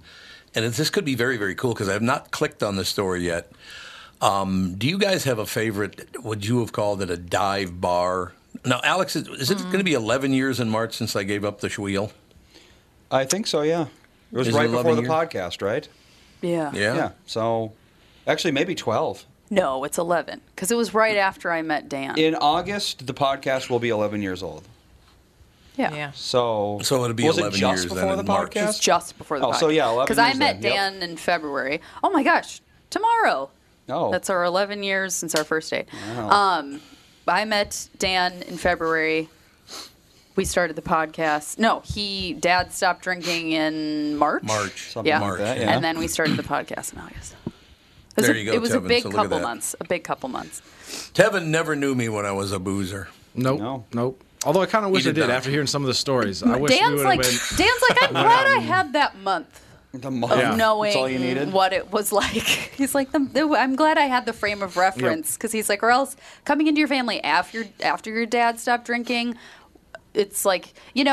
and this could be very, very cool because I have not clicked on the story yet. Do you guys have a favorite? Would you have called it a dive bar? Now, Alex, is it going to be 11 years in March since I gave up the Schweel? I think so, yeah. It was Is it right before the 11 years? podcast, right? Yeah. Yeah. So, actually, maybe 12. No, it's 11 because it was right after I met Dan. In August, the podcast will be 11 years old. Yeah. So it'll be was 11 it just years before then the in March. podcast? It's just before the podcast. So yeah, 11 Because I years met then, yep. Dan in February. Oh my gosh, tomorrow. Oh. That's our 11 years since our first date. Wow. I met Dan in February. We started the podcast. No, Dad stopped drinking in March. Something like that, yeah. And then we started the podcast in August. There you go, It was a Tevin, big so look at couple that. months. A big couple months. Tevin never knew me when I was a boozer. Nope. Although I kind of wish I did did not. after hearing some of the stories. I wish we Dan's would like, have been. I'm glad I had that month. The month. Of Yeah. knowing That's all you needed? what it was like. He's like, I'm glad I had the frame of reference because he's like, or else coming into your family after your dad stopped drinking, it's like,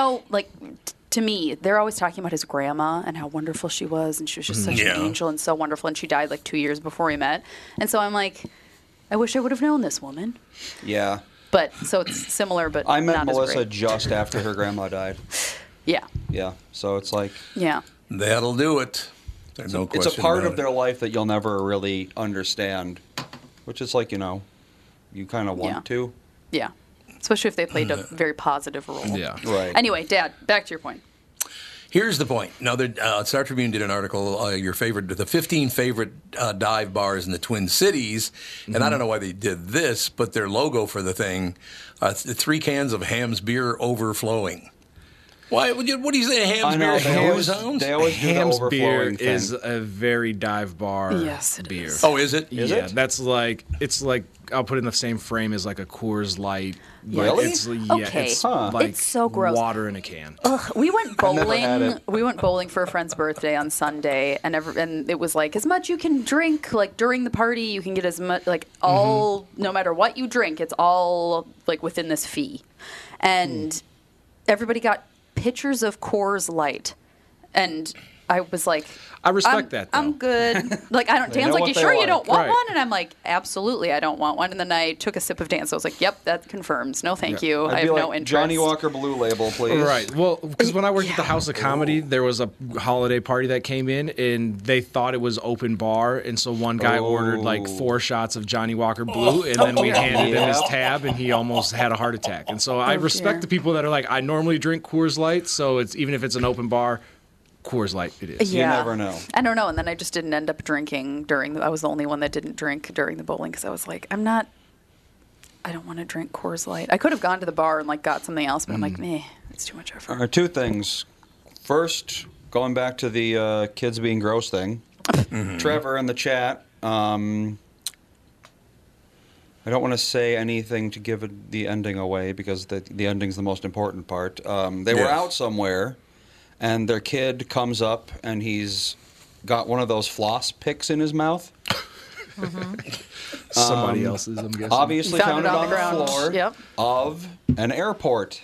to me, they're always talking about his grandma and how wonderful she was, and she was just such Yeah. an angel and so wonderful, and she died like 2 years before we met, and so I'm like, I wish I would have known this woman. Yeah. But so it's similar, but I met not Melissa as great. just after her grandma died. Yeah, Yeah. So it's like yeah. That'll do it. There's no question. it's a part about of their life that you'll never really understand, which is like, you kind of want Yeah. to. Yeah. Especially if they played a very positive role. Yeah. Right. Anyway, Dad, back to your point. Here's the point. Now, Star Tribune did an article, the 15 favorite dive bars in the Twin Cities, and I don't know why they did this, but their logo for the thing, 3 cans of Ham's beer overflowing. Why? What do you say, Ham's I know, beer? they Ham's always, they always do the Ham's beer overflowing thing. is a very dive bar Yes, it beer. is. Oh, is it? Is Yeah, it? that's it's like I'll put it in the same frame as like a Coors Light. Like, Really? It's, Okay. it's Huh. like It's so gross. water in a can. We went never had bowling. it. We went bowling for a friend's birthday on Sunday, and it was like as much you can drink. Like during the party, you can get as much. Like all, no matter what you drink, it's all like within this fee, and everybody got pitchers of Coors Light, and I was like, I respect that, though. I'm good. Like I don't. They Dan's know like, what you they sure you like." don't want Right. one? And I'm like, absolutely, I don't want one. And then I took a sip of Dan's. So I was like, yep, that confirms. No, thank you. I I'd have be like, no interest. Johnny Walker Blue Label, please. Right. Well, because when I worked at the House of Comedy, there was a holiday party that came in, and they thought it was open bar, and so one guy ordered like 4 shots of Johnny Walker Blue, and then we handed him his tab, and he almost had a heart attack. And so I respect dear. the people that are like, I normally drink Coors Light, so it's even if it's an open bar, Coors Light it is. You never know. I don't know. And then I just didn't end up drinking I was the only one that didn't drink during the bowling because I was like, I don't want to drink Coors Light. I could have gone to the bar and like got something else, but I'm like, meh, it's too much effort. 2 things. First, going back to the kids being gross thing. Trevor in the chat. I don't want to say anything to give the ending away because the ending's the most important part. They were Yes. out somewhere, and their kid comes up, and he's got one of those floss picks in his mouth. Somebody else's, I'm guessing. Obviously Found found it it on on the the ground. floor Yep. of an airport.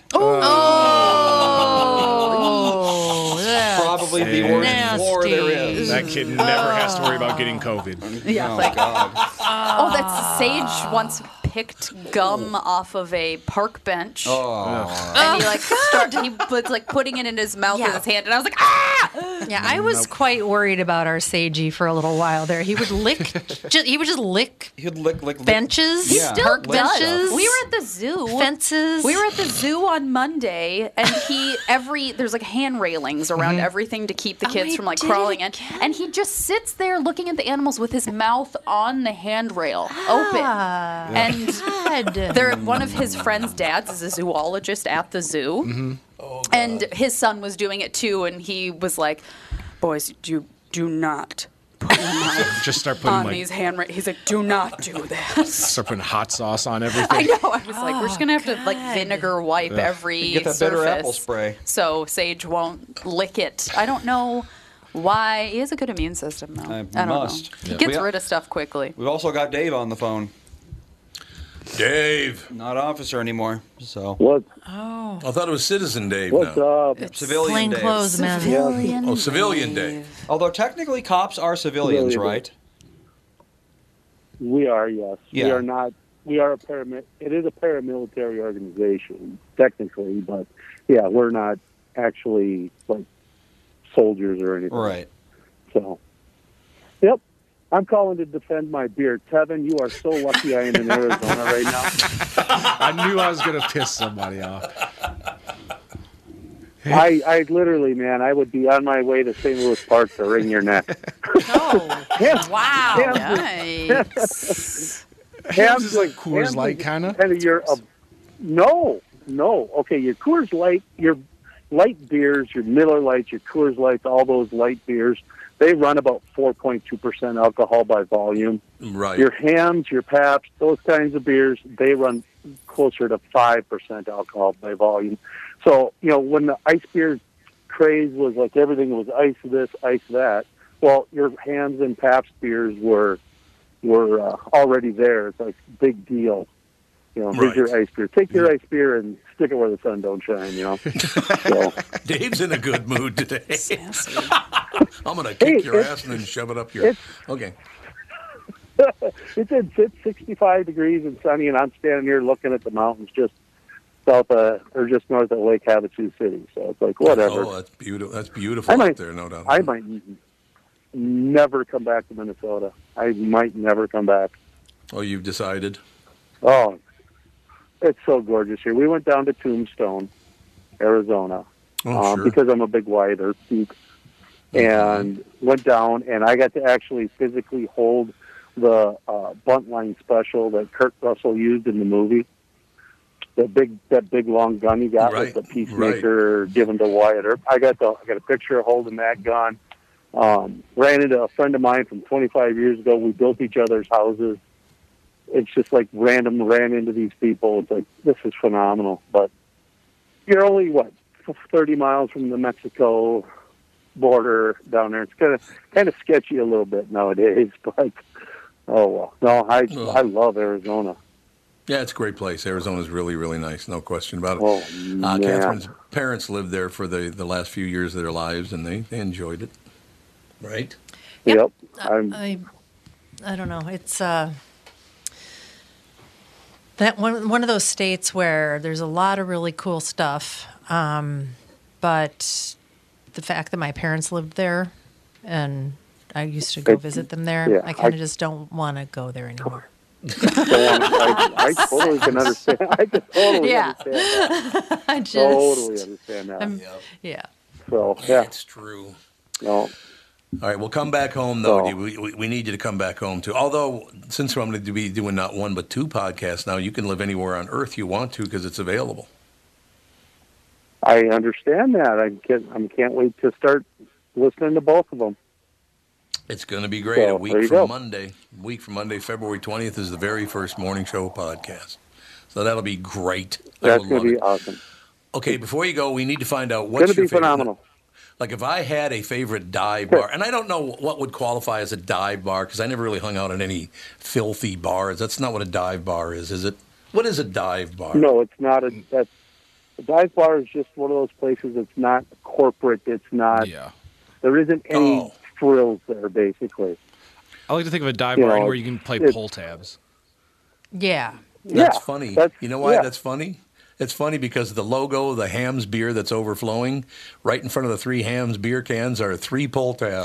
Oh, that's Probably the worst nasty. floor there is. That kid never has to worry about getting COVID. Yeah, Oh, like, God. oh, that's Sage once picked gum off of a park bench. Oh. And he was like putting it in his mouth with Yeah. his hand, and I was like, ah! Yeah, I was quite worried about our Seiji for a little while there. He would he would just lick He'd lick. benches, He still park does. benches. We were at the zoo. fences. We were at the zoo on Monday, and there's like hand railings around everything to keep the kids he from like did it crawling in, again? and he just sits there looking at the animals with his mouth on the handrail open. And one of his friend's dads is a zoologist at the zoo, and his son was doing it too, and he was like, "Boys, do not put your mouth Just start putting on like these hand." He's like, "Do not do that." start putting hot sauce on everything. I know. I was like, we're just gonna have to like vinegar wipe every Get that surface bitter apple spray. so Sage won't lick it. I don't know why. He has a good immune system though. I I don't must. know. He Yeah. gets rid of stuff quickly. We've also got Dave on the phone. Dave. Not officer anymore. So What? Oh, I thought it was Citizen Dave What's now. up? civilian Dave. plainclothesmen. Oh, Civilian Dave. Although technically cops are civilians, Civilian. right? We are, yes. Yeah. We are not. We are it is a paramilitary organization, technically, but yeah, we're not actually like soldiers or anything. Right. So, yep. I'm calling to defend my beer. Tevin, you are so lucky I am in Arizona right now. I knew I was gonna piss somebody off. I literally, man, I would be on my way to St. Louis Park to wring your neck. Oh, Yeah. wow. Yeah. Nice. Hams is like Coors Light, kind of. Kind of your no. Okay, your Coors Light, your light beers, your Miller Lights, your Coors Lights, all those light beers, they run about 4.2% alcohol by volume. Right. Your Hams, your Pabst, those kinds of beers, they run closer to 5% alcohol by volume. So, when the ice beer craze was like everything was ice this, ice that, well, your Hams and Pabst beers were already there. It's like big deal. Here's Right. your ice beer. Take your ice beer and stick it where the sun don't shine, So, Dave's in a good mood today. Sassy. I'm going to kick Hey, your it's- ass and then shove it up your... Okay. it's 65 degrees and sunny, and I'm standing here looking at the mountains just south or just north of Lake Havasu City. So it's like, whatever. Oh, that's beautiful. That's beautiful I might- out there, no doubt. I might never come back to Minnesota. I might never come back. Oh, you've decided? Oh, it's so gorgeous here. We went down to Tombstone, Arizona, Oh, sure. because I'm a big Wyatt Earp geek, and went down, and I got to actually physically hold the buntline special that Kurt Russell used in the movie. That big long gun he got Right, with the Peacemaker given to Wyatt Earp. I got a picture of holding that gun. Ran into a friend of mine from 25 years ago. We built each other's houses. It's just like ran into these people. It's like, this is phenomenal. But you're only, 30 miles from the Mexico border down there. It's kind of sketchy a little bit nowadays, but oh well. No, I love Arizona. Yeah, it's a great place. Arizona's really, really nice. No question about it. Oh, man. Catherine's parents lived there for the last few years of their lives, and they enjoyed it. Right? Yep. I don't know. It's that one of those states where there's a lot of really cool stuff, but the fact that my parents lived there and I used to go visit them there, yeah, I kind of just don't want to go there anymore. I totally can understand. I can totally Yeah. understand that. I just Totally understand that. yeah. So yeah, It's true. no. All right, well, come back home, though. So- We need you to come back home, too. Although, since I'm going to be doing not one but two podcasts now, you can live anywhere on Earth you want to because it's available. I understand that. I can't wait to start listening to both of them. It's going to be great. So, A week there you from go. Monday, February 20th, is the very first morning show podcast. So that'll be great. That's going going to to be awesome. Okay, before you go, we need to find out It's what's going to your be favorite. phenomenal. Like if I had a favorite dive bar, and I don't know what would qualify as a dive bar because I never really hung out at any filthy bars. That's not what a dive bar is it? What is a dive bar? No, it's not a dive bar is just one of those places. It's not corporate. It's not. Yeah. There isn't any Oh. frills there, basically. I like to think of a dive You bar know, where you can play it's- pull tabs. Yeah. That's Yeah, funny. that's- You know why yeah. that's funny? It's funny because the logo, the Hams beer that's overflowing, right in front of the 3 Hams beer cans are 3 pull tabs.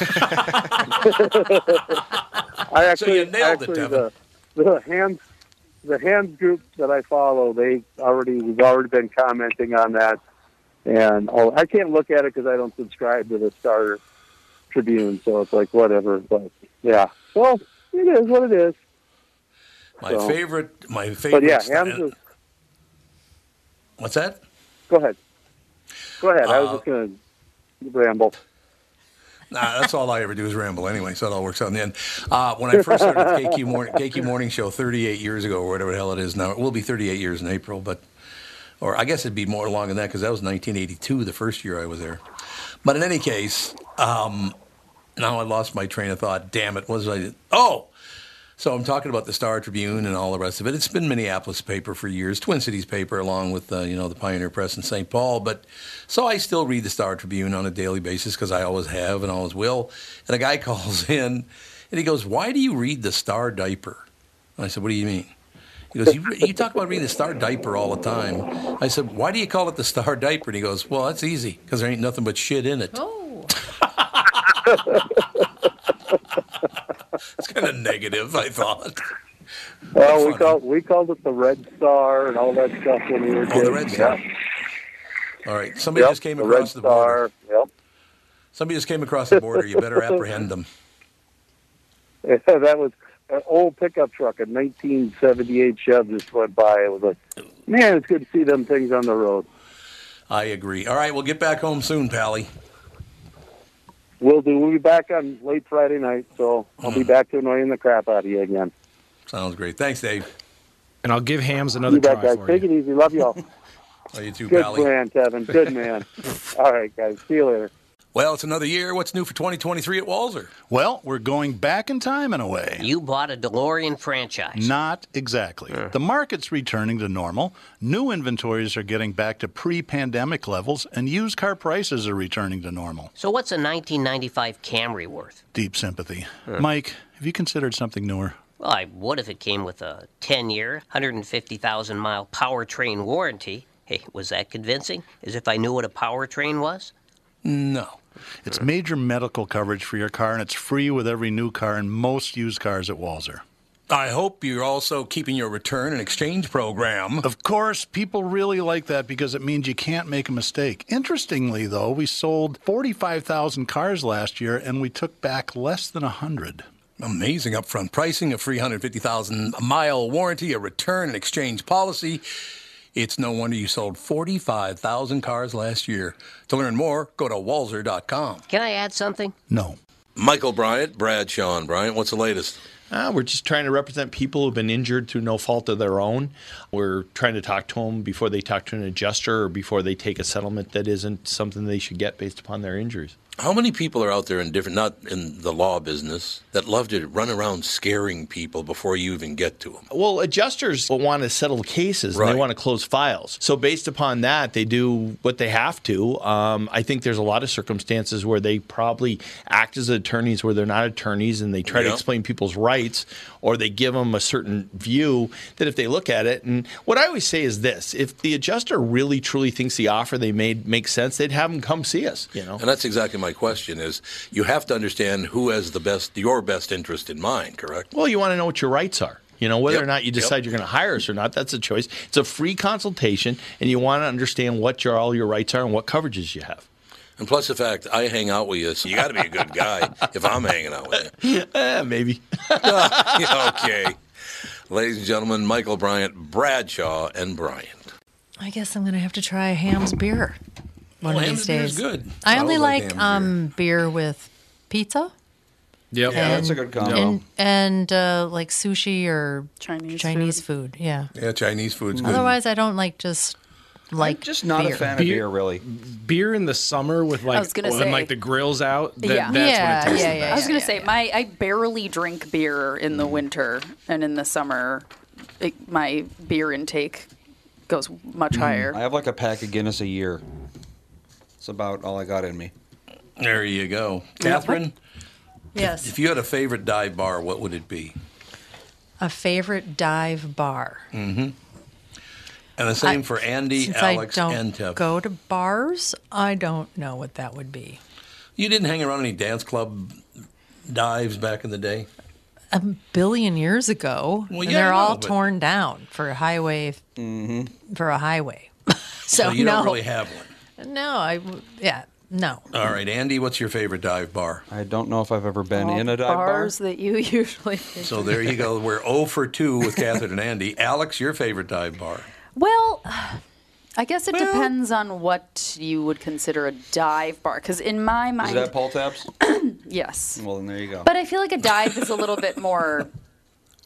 I actually, you nailed it, Devin. the hands group that I follow, we've already been commenting on that, and I can't look at it because I don't subscribe to the Star Tribune, so it's like whatever. But yeah, well, it is what it is. My So- favorite. But yeah, Hams is. What's that? Go ahead. I was just going to ramble. Nah, that's all I ever do is ramble anyway, so it all works out in the end. When I first started KQ Morning Show 38 years ago, or whatever the hell it is now, it will be 38 years in April, or I guess it'd be more long than that because that was 1982, the first year I was there. But in any case, now I lost my train of thought. Damn it, what was I? Oh! So I'm talking about the Star Tribune and all the rest of it. It's been Minneapolis paper for years, Twin Cities paper, along with the Pioneer Press in St. Paul. But so I still read the Star Tribune on a daily basis because I always have and always will. And a guy calls in and he goes, "Why do you read the Star Diaper?" And I said, "What do you mean?" He goes, you talk about reading the Star Diaper all the time. I said, "Why do you call it the Star Diaper?" And he goes, "Well, that's easy because there ain't nothing but shit in it." Oh. It's kind of negative, I thought. Well, we called it the Red Star and all that stuff when we were kids. Oh, the Red Star. Yeah. All right. Somebody just came across the border. Yep. Somebody just came across the border. You better apprehend them. Yeah, that was an old pickup truck, a 1978 Chev just went by. It was like, man, it's good to see them things on the road. I agree. All right, we'll get back home soon, Pally. We'll be back on late Friday night, so I'll be back to annoying the crap out of you again. Sounds great. Thanks, Dave. And I'll give Hams another You bet, try guys. for Take you. it easy. Love y'all. Oh, you too, Good Pally. man, Kevin. Good man. All right, guys. See you later. Well, it's another year. What's new for 2023 at Walser? Well, we're going back in time in a way. You bought a DeLorean franchise. Not exactly. The market's returning to normal. New inventories are getting back to pre-pandemic levels, and used car prices are returning to normal. So what's a 1995 Camry worth? Deep sympathy. Mike, have you considered something newer? Well, I would if it came with a 10-year, 150,000-mile powertrain warranty. Hey, was that convincing? As if I knew what a powertrain was? No. It's major medical coverage for your car, and it's free with every new car and most used cars at Walser. I hope you're also keeping your return and exchange program. Of course, people really like that because it means you can't make a mistake. Interestingly, though, we sold 45,000 cars last year, and we took back less than 100. Amazing upfront pricing, a free 150,000-mile warranty, a return and exchange policy. It's no wonder you sold 45,000 cars last year. To learn more, go to walser.com. Can I add something? No. Michael Bryant, Bradshaw and Bryant, what's the latest? We're just trying to represent people who've been injured through no fault of their own. We're trying to talk to them before they talk to an adjuster or before they take a settlement that isn't something they should get based upon their injuries. How many people are out there not in the law business, that love to run around scaring people before you even get to them? Well, adjusters want to settle cases and they want to close files. So based upon that, they do what they have to. I think there's a lot of circumstances where they probably act as attorneys where they're not attorneys and they try to explain people's rights, or they give them a certain view that if they look at it. And what I always say is this: if the adjuster really truly thinks the offer they made makes sense, they'd have them come see us. And that's exactly my question is, you have to understand who has your best interest in mind, correct? Well, you want to know what your rights are. Whether or not you decide you're going to hire us or not, that's a choice. It's a free consultation, and you want to understand what all your rights are and what coverages you have. And plus the fact I hang out with you, so you got to be a good guy if I'm hanging out with you. Maybe. Okay. Ladies and gentlemen, Michael Bryant, Bradshaw and Bryant. I guess I'm going to have to try Ham's beer one of these days. Good. I only like Ham's beer with pizza. Yep. Yeah, that's a good combo. And like sushi or Chinese food. Yeah. Yeah, Chinese food's good. Otherwise, I don't just I'm just not beer. a fan of beer, really. Beer in the summer with I was gonna say. the grill's out. Yeah. That's when it tastes the Yeah. I was going to yeah, say, yeah. I barely drink beer in the winter, and in the summer, my beer intake goes much higher. I have like a pack of Guinness a year. It's about all I got in me. There you go. Catherine, Yes. if you had a favorite dive bar, what would it be? A favorite dive bar. Mm-hmm. And the same for Andy, Since Alex, I don't and Tiff. go to bars, I don't know what that would be. You didn't hang around any dance club dives back in the day? A billion years ago, Well, and yeah, they're I know, all but- torn down for a highway. For a highway. So you no, don't really have one. no, no. All right, Andy, what's your favorite dive bar? I don't know if I've ever been All in a the dive bar. bars that you usually. So there you go. We're 0 for 2 with Catherine and Andy. Alex, your favorite dive bar? Well, I guess it depends on what you would consider a dive bar. Because in my mind, Is that Paul Taps? yes. Well, then there you go. But I feel like a dive is a little bit more,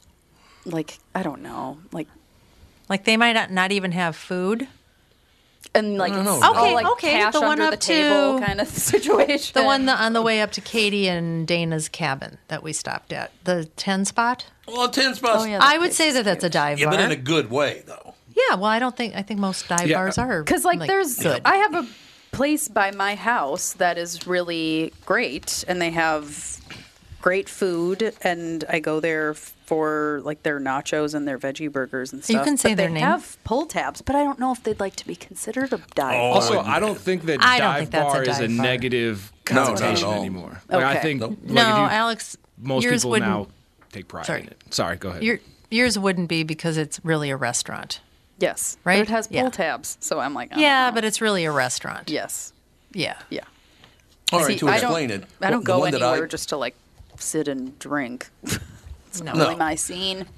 like, I don't know, like Like they might not even have food. And like, I don't know. it's all, Okay, like okay, cash the one under up the table to- kind of situation. The one on the way up to Katie and Dana's cabin that we stopped at, the 10 spot. Well, 10 spots. Oh, yeah, I would say that that's a dive Yeah, bar. but in a good way, though. Yeah, well, I think most dive Yeah. bars are Because like there's, good. I have a place by my house that is really great, and they have great food, and I go there for like their nachos and their veggie burgers and stuff. You can say but their they name. have pull tabs, but I don't know if they'd like to be considered a dive bar. Also, I don't think that I don't dive think that's a bar is a dive bar. negative No, not at connotation all. anymore. Like, I Okay. think Nope. like, no, if you- Alex, most yours people wouldn't. now take pride Sorry. in it. Sorry, go ahead. Yours wouldn't be because it's really a restaurant. Yes, Right? But it has pull Yeah. tabs, so I'm like, I don't Yeah, know. but it's really a restaurant. yes, Yeah. yeah. All right, See, to I explain don't, it. I don't the go one that anywhere just to like sit and drink. It's not No. really my scene.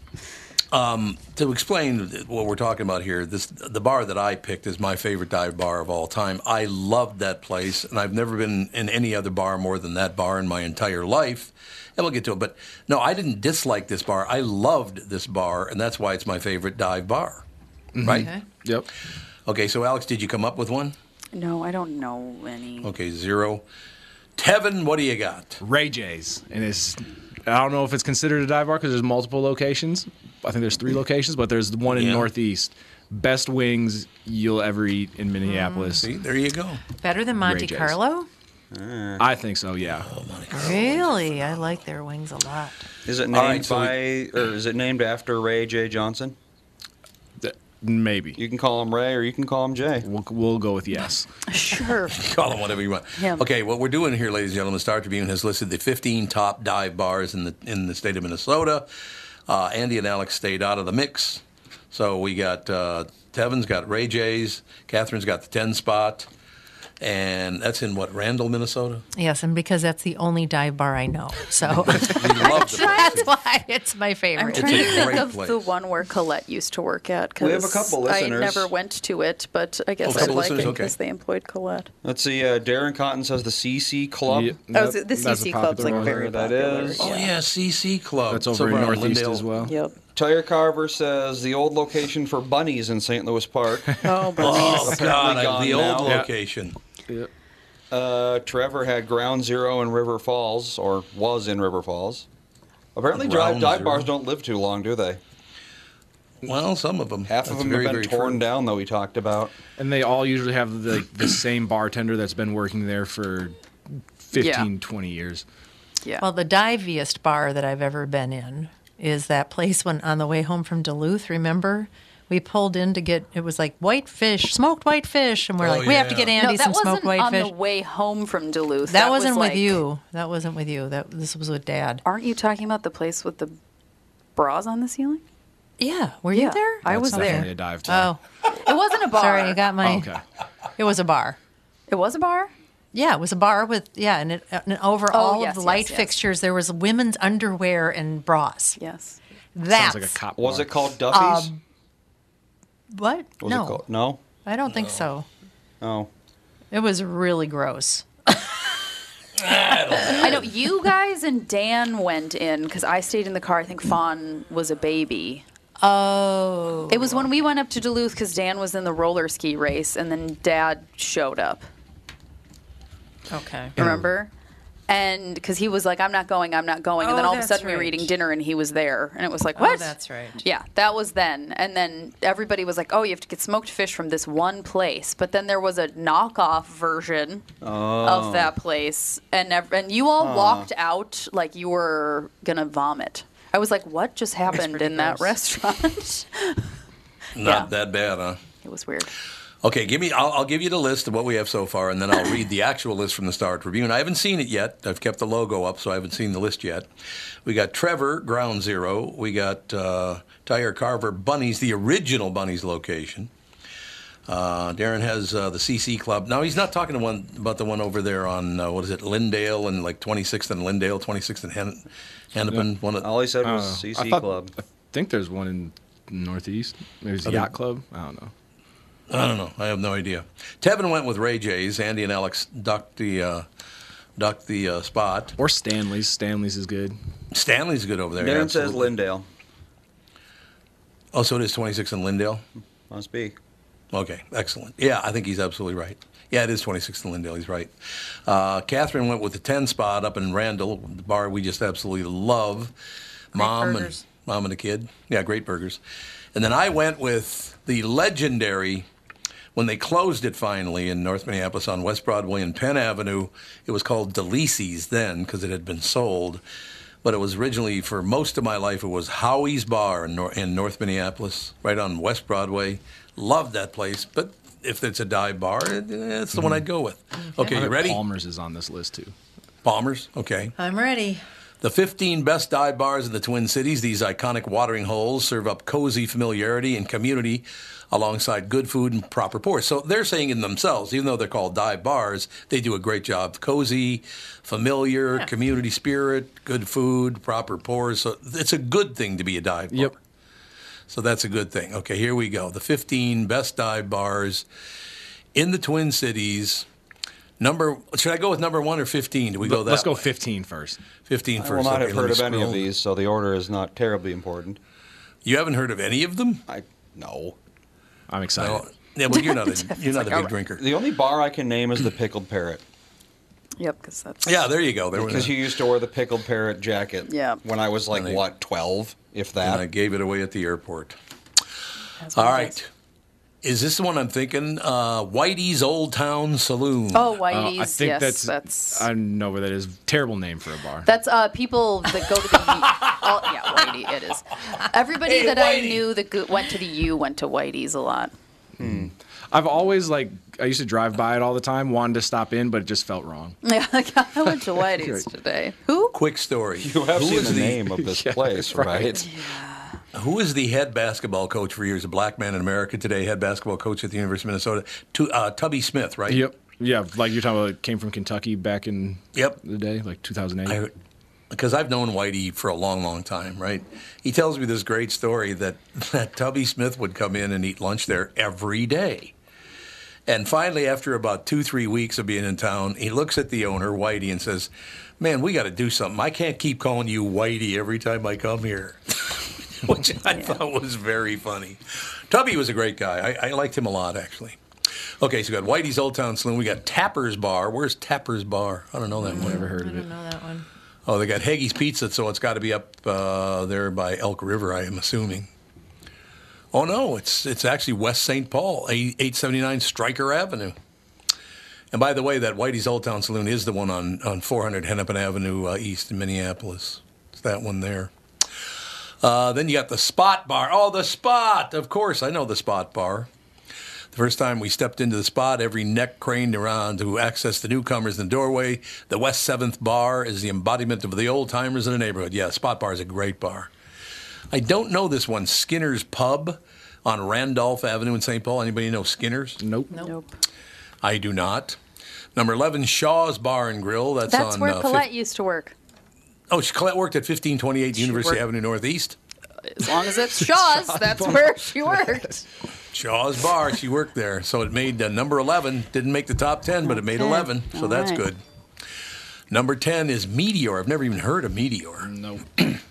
To explain what we're talking about here, the bar that I picked is my favorite dive bar of all time. I loved that place, and I've never been in any other bar more than that bar in my entire life. And we'll get to it. But no, I didn't dislike this bar. I loved this bar, and that's why it's my favorite dive bar. Right? Okay. Yep. Okay, so Alex, did you come up with one? No, I don't know any. Okay, 0. Tevin, what do you got? Ray J's, and it's I don't know if it's considered a dive bar because there's multiple locations. I think there's 3 locations, but there's one in Yeah. Northeast. Best wings you'll ever eat in Minneapolis. See, there you go. Better than Monte J's. Carlo? I think so. Yeah. Really? I like their wings a lot. Is it All named right, so or is it named after Ray J. Johnson? Maybe. You can call him Ray, or you can call him Jay. We'll go with yes. Sure. Call them whatever you want. Yeah. Okay, what we're doing here, ladies and gentlemen, Star Tribune has listed the 15 top dive bars in the state of Minnesota. Andy and Alex stayed out of the mix. So we got Tevin's got Ray J's, Catherine's got the 10 spot, and that's in what, Randall, Minnesota? Yes, and because that's the only dive bar I know. So We love the place. that's why it's my I'm favorite. trying to think great of place. the one where Colette used to work at. We have a 'cause couple listeners. I never went to it, but I guess a I couple like listeners? it Okay. because they employed Colette. Let's see. Darren Cotton says the CC Club. Yeah, Oh, that- the that's a CC Club's popular like one. very That popular. is. Oh, yeah, CC Club. That's It's over in on Northeast Lindale. as well. Yep. Tire Carver says the old location for bunnies in St. Louis Park. Oh, but Oh, Apparently God, gone the old now. location. Trevor had Ground Zero in River Falls, or was in River Falls. Apparently, Ground dive Zero? bars don't live too long, do they? Well, some of them. Half That's of them very, have been very torn true. down, though. We talked about. And they all usually have the same bartender that's been working there for 15, 20 years. yeah. Well, the diviest bar that I've ever been in is that place when on the way home from Duluth, remember? We pulled in to get, it was like whitefish, smoked whitefish. And we're Oh, like, we have to yeah. get Andy no, that some wasn't smoked whitefish. on the way home from Duluth. That wasn't was with like- you. That wasn't with you. This was with Dad. Aren't you talking about the place with the bras on the ceiling? Yeah. Were you Yeah, there? I was Definitely there. a dive bar. Oh, It wasn't a bar. sorry. I got my, Oh, okay. it was a bar. It was a bar? Yeah, it was a bar with, and over Oh, all yes, of the yes, light yes. fixtures, there was women's underwear and bras. Yes. That's Sounds like a cop Was bar. it called Duffy's? what? Was no, it called? No. I don't think so. Oh. It was really gross. I know you guys and Dan went in because I stayed in the car. I think Fawn was a baby. Oh, It was when we went up to Duluth because Dan was in the roller ski race, and then Dad showed up. okay. Remember? And because he was like, "I'm not going," and then Oh, all of a that's sudden we were right. eating dinner, and he was there, and it was like, Oh, "What?" that's right. Yeah, that was then. And then everybody was like, "Oh, you have to get smoked fish from this one place." But then there was a knockoff version of that place, and you all walked out like you were gonna vomit. I was like, "What just happened pretty in that gross. restaurant?" Not Yeah. that bad, huh? It was weird. Okay, I'll give you the list of what we have so far, and then I'll read the actual list from the Star Tribune. I haven't seen it yet. I've kept the logo up, so I haven't seen the list yet. We got Trevor, Ground Zero. We got Tire Carver, Bunnies, the original Bunnies location. Darren has the CC Club. Now, he's not talking about the one over there on, Lindale and like 26th and Lindale, 26th and Hennepin. One of, All he said was I CC thought- Club. I think there's one in Northeast. Maybe it's a Okay. yacht club. I don't know. I don't know. I have no idea. Tevin went with Ray J's. Andy and Alex ducked the spot. Or Stanley's. Stanley's is good. Stanley's good over there. Darren says absolutely. Lindale. Oh, so it is 26 in Lindale? Must be. Okay, excellent. Yeah, I think he's absolutely right. Yeah, it is 26th and Lyndale. He's right. Catherine went with the 10 spot up in Randall, the bar we just absolutely love. Mom and the kid. Yeah, great burgers. And then I went with the legendary, when they closed it finally in North Minneapolis on West Broadway and Penn Avenue, it was called Delisi's then because it had been sold. But it was originally, for most of my life, it was Howie's Bar in North Minneapolis, right on West Broadway. Loved that place. But if it's a dive bar, it's the one I'd go with. Okay, you ready? Palmer's is on this list, too. Palmer's? Okay. I'm ready. The 15 best dive bars in the Twin Cities. These iconic watering holes serve up cozy familiarity and community alongside good food and proper pours. So they're saying in themselves, even though they're called dive bars, they do a great job. Cozy, familiar, community spirit, good food, proper pours. So it's a good thing to be a dive bar. Yep. So that's a good thing. Okay, here we go. The 15 best dive bars in the Twin Cities. Should I go with number 1 or 15? Do we go that Let's go way? 15 first. 15 first. I will not Okay, have let heard me of any of scroll. these, so the order is not terribly important. You haven't heard of any of them? No. I'm excited. No. Yeah, well, you're not a big drinker. The only bar I can name is the Pickled Parrot. Yep, because that's. Yeah, there you go. Because you used to wear the Pickled Parrot jacket. Yeah. When I was like, 12, if And I that. gave it away at the airport. That's what All it right. Is this the one I'm thinking? Whitey's Old Town Saloon. Oh, Whitey's. I think yes, that's. I know where that is. Terrible name for a bar. That's people that go to the yeah, Whitey. It is. Everybody that I knew that went to the U went to Whitey's a lot. I've always I used to drive by it all the time, wanted to stop in, but it just felt wrong. Yeah, I went to Whitey's today. Who? Quick story. You have Who seen is the name of this place, right? Who is the head basketball coach for years? A black man in America today, head basketball coach at the University of Minnesota. Tubby Smith, right? Yep. Yeah, like you're talking about, came from Kentucky back in the day, like 2008. Because I've known Whitey for a long, long time, right? He tells me this great story that Tubby Smith would come in and eat lunch there every day. And finally, after about 2-3 weeks of being in town, he looks at the owner, Whitey, and says, "Man, we got to do something. I can't keep calling you Whitey every time I come here." Which I thought was very funny. Tubby was a great guy. I liked him a lot, actually. Okay, so we got Whitey's Old Town Saloon. We got Tapper's Bar. Where's Tapper's Bar? I don't know that one. Never heard of it. I don't know that one. Oh, they got Haggie's Pizza, so it's got to be up there by Elk River, I am assuming. Oh, no, it's actually West St. Paul, 879 Stryker Avenue. And by the way, that Whitey's Old Town Saloon is the one on 400 Hennepin Avenue East in Minneapolis. It's that one there. Then you got the Spot Bar. Oh, the Spot. Of course, I know the Spot Bar. The first time we stepped into the Spot, every neck craned around to access the newcomers in the doorway. The West 7th Bar is the embodiment of the old-timers in the neighborhood. Yeah, Spot Bar is a great bar. I don't know this one, Skinner's Pub on Randolph Avenue in St. Paul. Anybody know Skinner's? Nope. I do not. Number 11, Shaw's Bar and Grill. That's on where Colette used to work. Oh, Colette worked at 1528 University Avenue Northeast? As long as it's Shaw's, that's where she worked. Shaw's Bar, she worked there. So it made number 11. Didn't make the top 10, but it made 11. So that's good. Number 10 is Meteor. I've never even heard of Meteor. No.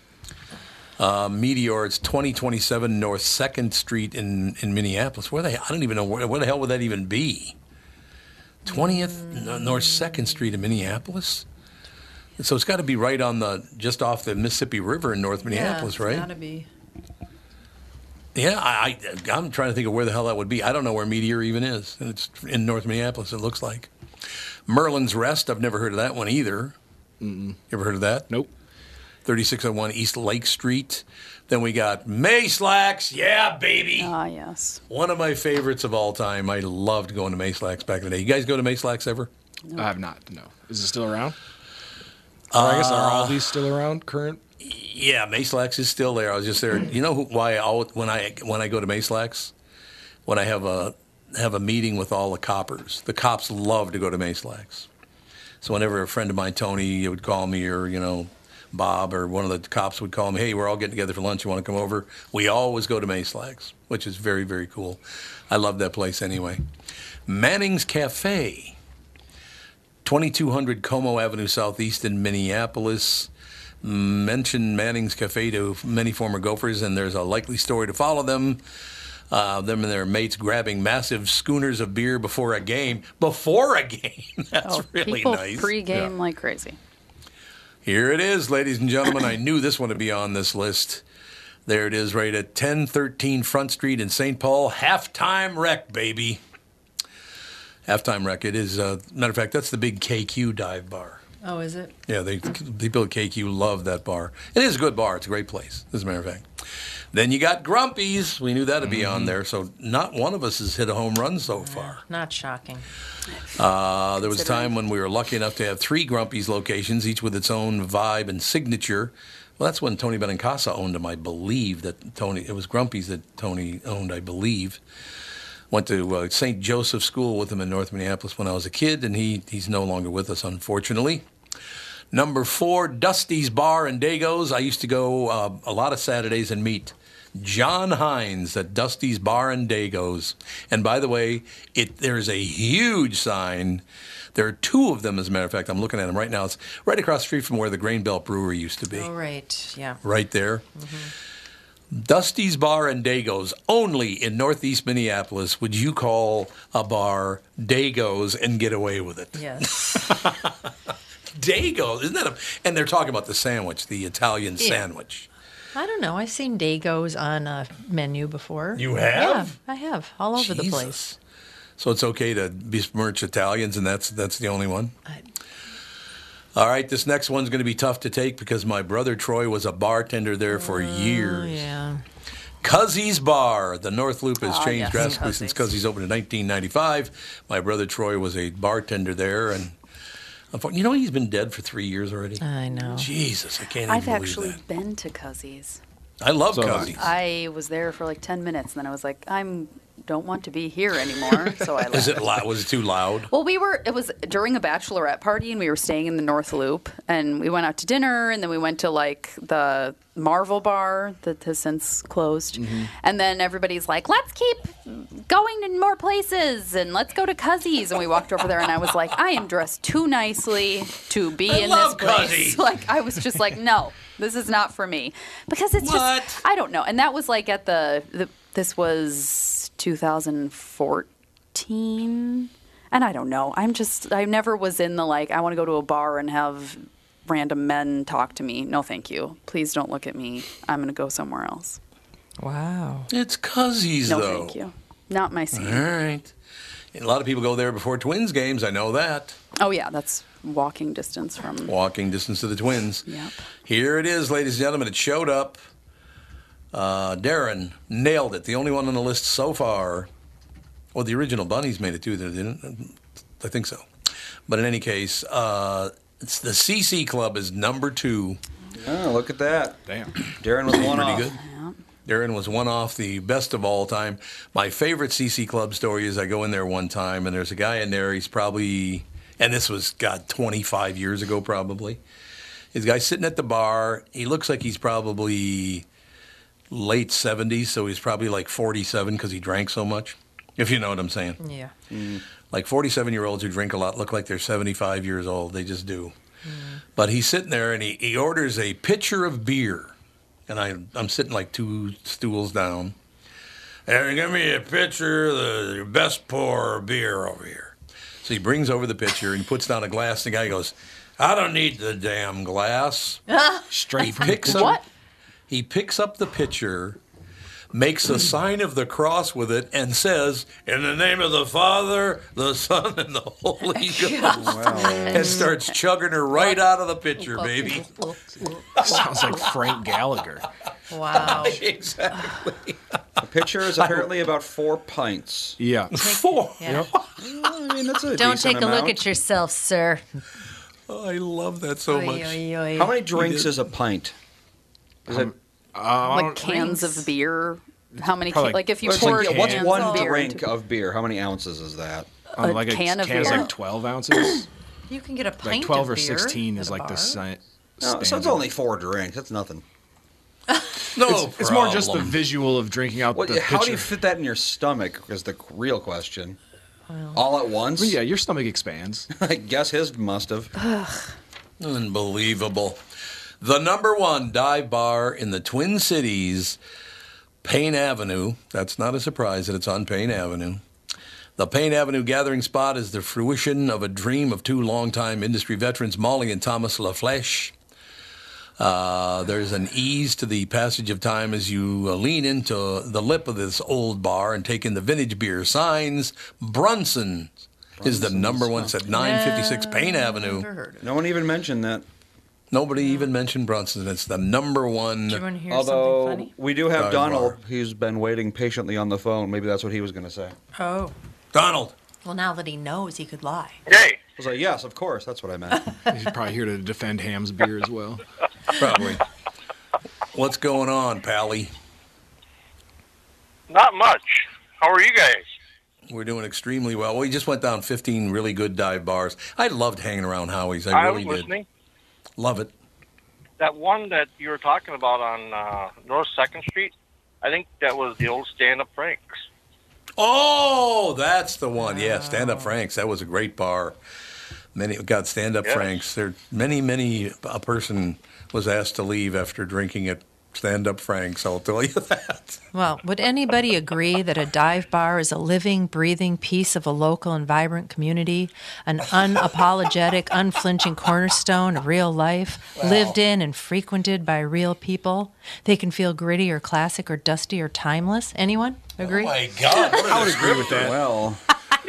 Meteor, it's 2027 North 2nd Street in Minneapolis. I don't even know where the hell would that even be? 20th North 2nd Street in Minneapolis? So it's got to be right on just off the Mississippi River in North Minneapolis, right? It's got to be. Yeah, I'm trying to think of where the hell that would be. I don't know where Meteor even is. And it's in North Minneapolis, it looks like. Merlin's Rest, I've never heard of that one either. You ever heard of that? Nope. 3601 East Lake Street. Then we got Mayslax. Yeah, baby. Ah, yes. One of my favorites of all time. I loved going to Mayslax back in the day. You guys go to Mayslax ever? No. I have not, no. Is it still around? Or I guess are all these still around, current? Yeah, Mayslax is still there. I was just there. You know why when I go to Mayslax? When I have a meeting with all the cops love to go to Mayslax. So whenever a friend of mine, Tony, would call me, or Bob or one of the cops would call me, "Hey, we're all getting together for lunch. You want to come over?" We always go to Mayslax, which is very, very cool. I love that place anyway. Manning's Cafe, 2200 Como Avenue Southeast in Minneapolis. Mention Manning's Cafe to many former Gophers, and there's a likely story to follow them. Them and their mates grabbing massive schooners of beer before a game. Before a game. That's really people nice. Pre-game like crazy. Here it is, ladies and gentlemen. I knew this one would be on this list. There it is right at 1013 Front Street in St. Paul. Halftime Wreck, baby. Halftime Wreck. It is, matter of fact, that's the big KQ dive bar. Oh, is it? Yeah, people at KQ love that bar. It is a good bar. It's a great place, as a matter of fact. Then you got Grumpy's. We knew that would be on there. So not one of us has hit a home run so far. Not shocking. There was a time when we were lucky enough to have 3 Grumpy's locations, each with its own vibe and signature. Well, that's when Tony Benincasa owned them, I believe. It was Grumpy's that Tony owned, I believe. Went to St. Joseph School with him in North Minneapolis when I was a kid, and he's no longer with us, unfortunately. Number 4, Dusty's Bar and Dago's. I used to go a lot of Saturdays and meet John Hines at Dusty's Bar and Dago's. And by the way, there's a huge sign. There are 2 of them, as a matter of fact. I'm looking at them right now. It's right across the street from where the Grain Belt Brewery used to be. Oh, right. Yeah. Right there. Mm-hmm. Dusty's Bar and Dago's. Only in Northeast Minneapolis would you call a bar Dago's and get away with it. Yes. Dago's, isn't that and they're talking about the sandwich, the Italian sandwich. I don't know. I've seen Dago's on a menu before. You have? Yeah, I have. All over the place. Jesus. So it's okay to besmirch Italians, and that's the only one? All right, this next one's going to be tough to take because my brother Troy was a bartender there for years. Yeah. Cuzzy's Bar. The North Loop has changed yes, drastically since Cuzzy's opened in 1995. My brother Troy was a bartender there, and he's been dead for 3 years already. I know. Jesus, I can't I've even believe actually that. been to Cuzzy's. I love Cuzzy's. I was there for like 10 minutes, and then I was like, don't want to be here anymore, so I left. Is it loud? Was it too loud? Well, it was during a bachelorette party, and we were staying in the North Loop, and we went out to dinner, and then we went to like the Marvel bar that has since closed. Mm-hmm. And then everybody's like, let's keep going to more places, and let's go to Cuzzy's. And we walked over there, and I was like, I am dressed too nicely to be in this place. Cuzzy's. Like, I was just like, no, this is not for me. Because it's just, I don't know. And that was like at this was 2014. And I don't know. I never was in the like, I want to go to a bar and have random men talk to me. No, thank you. Please don't look at me. I'm going to go somewhere else. Wow. It's Cuzzy's, no, though. No, thank you. Not my scene. All right. And a lot of people go there before Twins games. I know that. Oh, yeah. That's walking distance from... Walking distance to the Twins. Yep. Here it is, ladies and gentlemen. It showed up. Darren nailed it. The only one on the list so far. Well, the original Bunnies made it too, didn't? I think so. But in any case, it's the CC Club is number 2. Oh, look at that. Damn. Darren was one off. Pretty good. Yeah. Darren was one off, the best of all time. My favorite CC Club story is I go in there one time, and there's a guy in there. He's probably, and this was, 25 years ago probably. His guy's sitting at the bar. He looks like he's probably late 70s, so he's probably like 47 because he drank so much, if you know what I'm saying. Yeah. Like 47-year-olds who drink a lot look like they're 75 years old. They just do. But he's sitting there, and he orders a pitcher of beer. And I'm sitting like 2 stools down. And give me a pitcher of the best pour beer over here. So he brings over the pitcher, and he puts down a glass. The guy goes, I don't need the damn glass. Straight from What? He picks up the pitcher, makes a sign of the cross with it, and says, in the name of the Father, the Son, and the Holy Ghost. And starts chugging her right out of the pitcher, baby. Sounds like Frank Gallagher. Wow. Exactly. The pitcher is apparently about 4 pints. Yeah. 4. Yeah. I mean, that's a Don't decent take a look amount. at yourself, sir. Oh, I love that so much. How many drinks is a pint? Is it Like cans of beer? How many? Probably Like if you What's poured what's cans one of beer drink into- of beer? How many ounces is that? A Like can of is beer? like 12 ounces. You can get a pint Like 12 of or beer 16 at is a like the bar. science. No, so it's only 4 drinks. That's nothing. No It's more just the problem. visual of drinking out What, the how do pitcher. you fit that in your stomach? Is the real question. All at once? Well, yeah, your stomach expands. I guess his must have. Unbelievable. The number 1 dive bar in the Twin Cities, Payne Avenue. That's not a surprise that it's on Payne Avenue. The Payne Avenue gathering spot is the fruition of a dream of two longtime industry veterans, Molly and Thomas LaFlèche. There's an ease to the passage of time as you lean into the lip of this old bar and take in the vintage beer signs. Brunson is the number one. It's at 956 Payne Avenue. No one even mentioned that. Nobody even mentioned Brunson. It's the number one. Do you want to hear Although something funny? we do have Dive Donald, bar. who's been waiting patiently on the phone. Maybe that's what he was going to say. Oh. Donald. Well, now that he knows, he could lie. Hey, I was like, yes, of course. That's what I meant. He's probably here to defend Ham's beer as well. Probably. What's going on, Pally? not much. How are you guys? We're doing extremely well. We just went down 15 really good dive bars. I loved hanging around Howie's. I really was did. listening. Love it. That one that you were talking about on North 2nd Street, I think that was the old Stand-Up Franks. Oh, that's the one. Yeah, Stand Up Franks. That was a great bar. Stand Up Yes. Franks. There, a person was asked to leave after drinking at Stand Up Franks. I'll tell you that. Well, would anybody agree that a dive bar is a living, breathing piece of a local and vibrant community, an unapologetic, unflinching cornerstone of real life, lived in and frequented by real people? They can feel gritty or classic or dusty or timeless. Anyone agree? Oh, my God. I would agree with that. Well,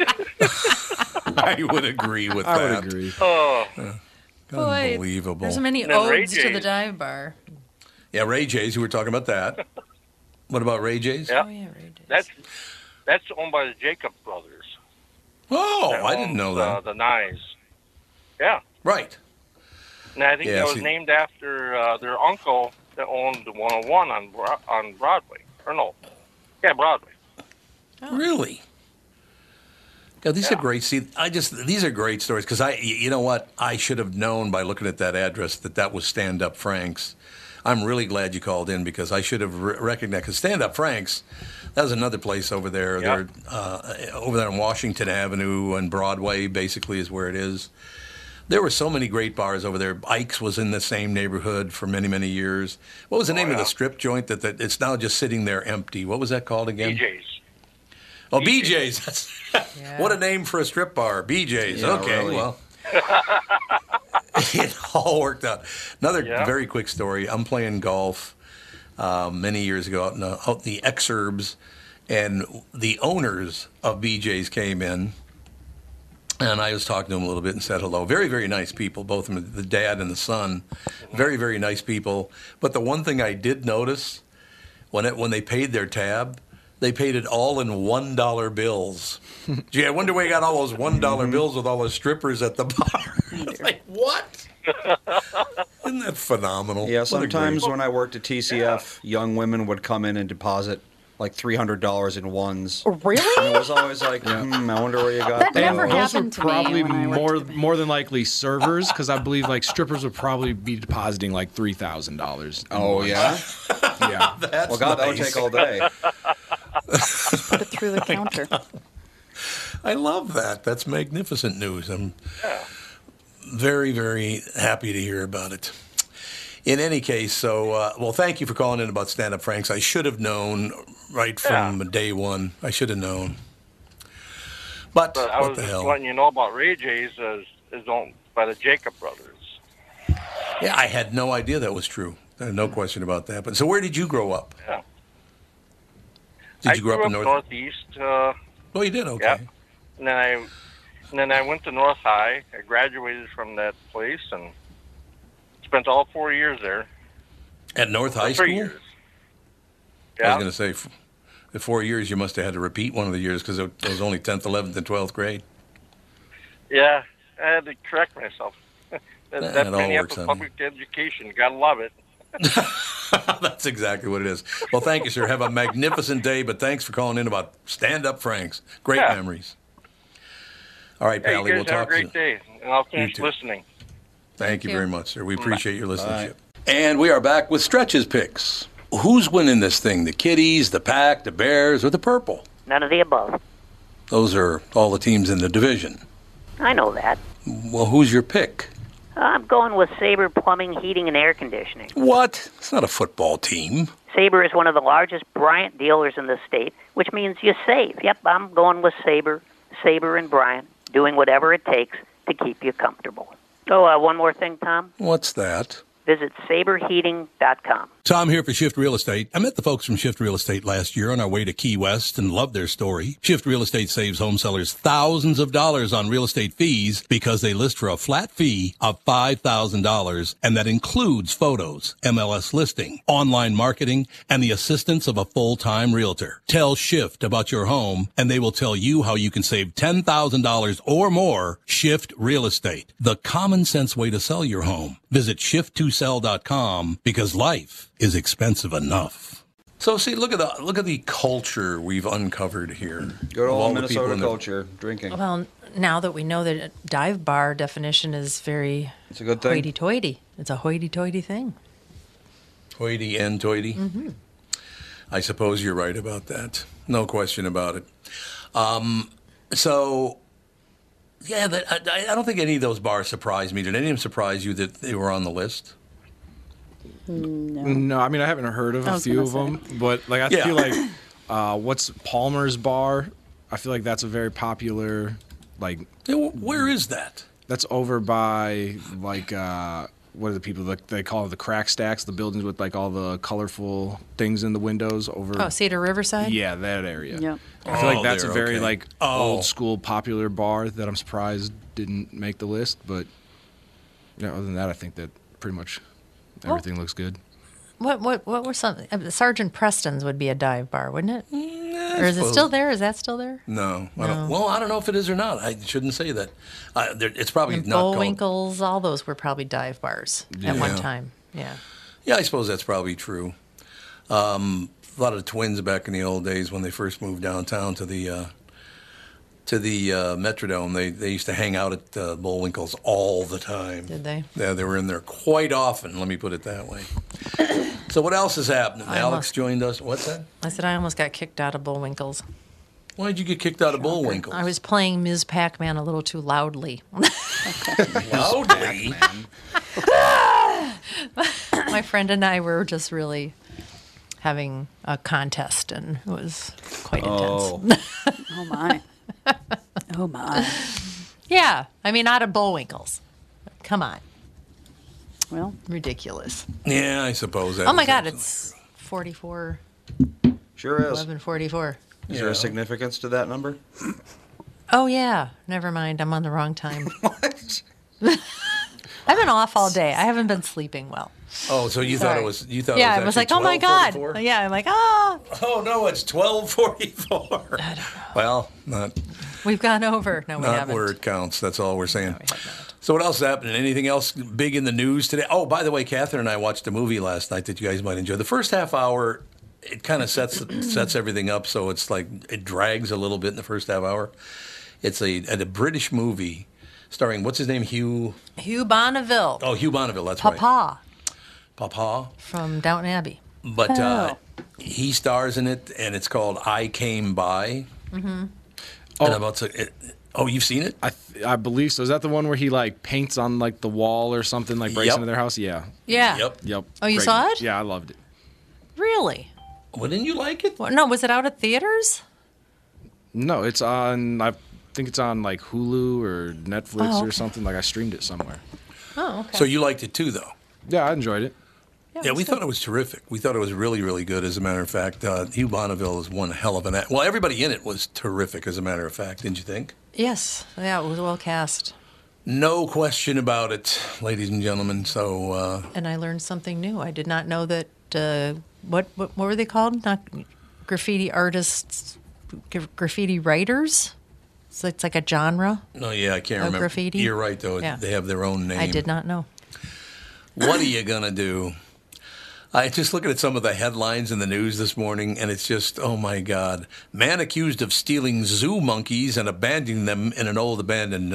I would agree with that. I would agree. Oh, Boy, Unbelievable. there's many And then Ray odes to the J's. dive bar. Yeah, Ray J's. You were talking about that. What about Ray J's? yeah. Oh, yeah, Ray J's. That's owned by the Jacob brothers. Oh, That I didn't owns, know that. The Nyes. Yeah. Right. And I think Yeah, that was see- named after their uncle that owned the 101 on Broadway. Or no. Yeah, Broadway. Really? Yeah, these are great. See, these are great stories because you know what? I should have known by looking at that address that was Stand Up Franks. I'm really glad you called in because I should have recognized. Because Stand Up Franks, that was another place over there. Yeah. Over there on Washington Avenue and Broadway, basically, is where it is. There were so many great bars over there. Ike's was in the same neighborhood for many, many years. What was the name of the strip joint that it's now just sitting there empty? What was that called again? DJs. Oh, BJ's. That's what a name for a strip bar. BJ's. Yeah, okay, really. well. It all worked out. Another Yeah. very quick story. I'm playing golf many years ago out in the Exurbs, and the owners of BJ's came in, and I was talking to them a little bit and said hello. Very, very nice people, both of them, the dad and the son. Very, very nice people. But the one thing I did notice, when they paid their tab, they paid it all in $1 bills. Gee, I wonder where you got all those $1 bills with all those strippers at the bar. It's like, what? Isn't that phenomenal? yeah, What a sometimes great- when I worked at TCF, young women would come in and deposit like $300 in ones. Really? And it was always like, I wonder where you got That that. never Those were happened to me probably when I worked more than likely servers, because I believe like strippers would probably be depositing like $3,000. Oh, yeah? Yeah. That's Well, God, that would nice. take all day. Put it through the counter. I love that. That's magnificent news. I'm very, very happy to hear about it. In any case, well, thank you for calling in about Stand Up Franks. I should have known right from day one. I should have known. But I what was the just hell? letting you know about Ray J's is owned by the Jacob brothers. Yeah, I had no idea that was true. No question about that. But so where did you grow up? Yeah. Did I you grow up in Northeast. Oh, you did? Okay. Yeah. And then I went to North High. I graduated from that place and spent all 4 years there. At North High 3 School? years. I Yeah. was going to say, the 4 years you must have had to repeat one of the years because it was only 10th, 11th, and 12th grade. Yeah. I had to correct myself. It That all Minneapolis works, public education. Gotta love it. That's exactly what it is. Well, thank you, sir. Have a magnificent day, but thanks for calling in about Stand Up Franks. Great Yeah. memories. All right, Hey, Pally, you we'll guys have a talk to you. great day, and I'll finish too. listening. Thank you very much, sir. We appreciate your listenership. Bye. And we are back with Stretch's picks. Who's winning this thing? The Kitties, the Pack, the Bears, or the Purple? None of the above. Those are all the teams in the division. I know that. Well, who's your pick? I'm going with Sabre Plumbing, Heating, and Air Conditioning. What? It's not a football team. Sabre is one of the largest Bryant dealers in the state, which means you save. Yep, I'm going with Sabre and Bryant, doing whatever it takes to keep you comfortable. Oh, one more thing, Tom. What's that? Visit saberheating.com. Tom here for Shift Real Estate. I met the folks from Shift Real Estate last year on our way to Key West and loved their story. Shift Real Estate saves home sellers thousands of dollars on real estate fees because they list for a flat fee of $5,000, and that includes photos, MLS listing, online marketing, and the assistance of a full-time realtor. Tell Shift about your home, and they will tell you how you can save $10,000 or more. Shift Real Estate, the common sense way to sell your home. Visit shift2sell.com because life is expensive enough. So see, look at the culture we've uncovered here. Good old Minnesota culture, drinking. Well, now that we know that a dive bar definition is very it's a good thing. Hoity-toity. It's a hoity-toity thing. Hoity and toity. Mm-hmm. I suppose you're right about that. No question about it. So, yeah, I don't think any of those bars surprised me. Did any of them surprise you that they were on the list? No, I mean I haven't heard of a few of them, but like I feel like what's Palmer's Bar? I feel like that's a very popular like. Where is that? That's over by like what are the people that they call it, the crack stacks, the buildings with like all the colorful things in the windows over. Oh, Cedar Riverside. Yeah, that area. Yeah. I feel like that's a very okay. like old school popular bar that I'm surprised didn't make the list, but other than that, I think that pretty much. Everything looks good. What were some? Sergeant Preston's would be a dive bar, wouldn't it? Or is it still there? Is that still there? No. I don't know if it is or not. I shouldn't say that. It's probably and not Bullwinkles, all those were probably dive bars at one time. Yeah. Yeah, I suppose that's probably true. A lot of the twins back in the old days when they first moved downtown to the Metrodome, they used to hang out at Bullwinkles all the time. Did they? Yeah, they were in there quite often, let me put it that way. So what else is happening? Alex joined us. What's that? I said I almost got kicked out of Bullwinkles. Why did you get kicked out of Bullwinkles? I was playing Ms. Pac-Man a little too loudly. Loudly? My friend and I were just really having a contest, and it was quite intense. Oh, my. Oh, my. Yeah. I mean, out of Bullwinkles. Come on. Well. Ridiculous. Yeah, I suppose that. Oh, my God. It's 44. Sure is. 11:44. Is there a significance to that number? Oh, yeah. Never mind. I'm on the wrong time. What? I've been off all day. I haven't been sleeping well. Oh, so you thought it was? You thought? Yeah, it was like, oh my God. 12:44? Yeah, I'm like, ah. Oh no, it's 12:44. I don't know. Well, not. We've gone over. No, we not haven't. where it counts. That's all we're saying. No, we have not. So what else is happening? Anything else big in the news today? Oh, by the way, Catherine and I watched a movie last night that you guys might enjoy. The first half hour, it kind of sets everything up, so it's like it drags a little bit in the first half hour. It's a British movie starring what's his name? Hugh Bonneville. Oh, Hugh Bonneville. That's right. Papa from Downton Abbey. But he stars in it, and it's called I Came By. Mm-hmm. And I'm about to. You've seen it? I believe so. Is that the one where he like paints on like the wall or something, like breaks into their house? Yeah. Yeah. Yep. Oh, you saw it? Yeah, I loved it. Really? Well, didn't you like it? Well, no, was it out at theaters? No, it's on. I think it's on like Hulu or Netflix or something. Like I streamed it somewhere. Oh, okay. So you liked it too, though? Yeah, I enjoyed it. Yeah, we thought it was terrific. We thought it was really, really good, as a matter of fact. Hugh Bonneville is one hell of an act. Well, everybody in it was terrific, as a matter of fact, didn't you think? Yes. Yeah, it was well cast. No question about it, ladies and gentlemen. So. And I learned something new. I did not know that. What were they called? Not graffiti artists, graffiti writers. So it's like a genre. No, yeah, I can't remember. Graffiti. You're right, though. Yeah. They have their own name. I did not know. What are you gonna do? I just looking at some of the headlines in the news this morning, and it's just, oh my God. Man accused of stealing zoo monkeys and abandoning them in an old abandoned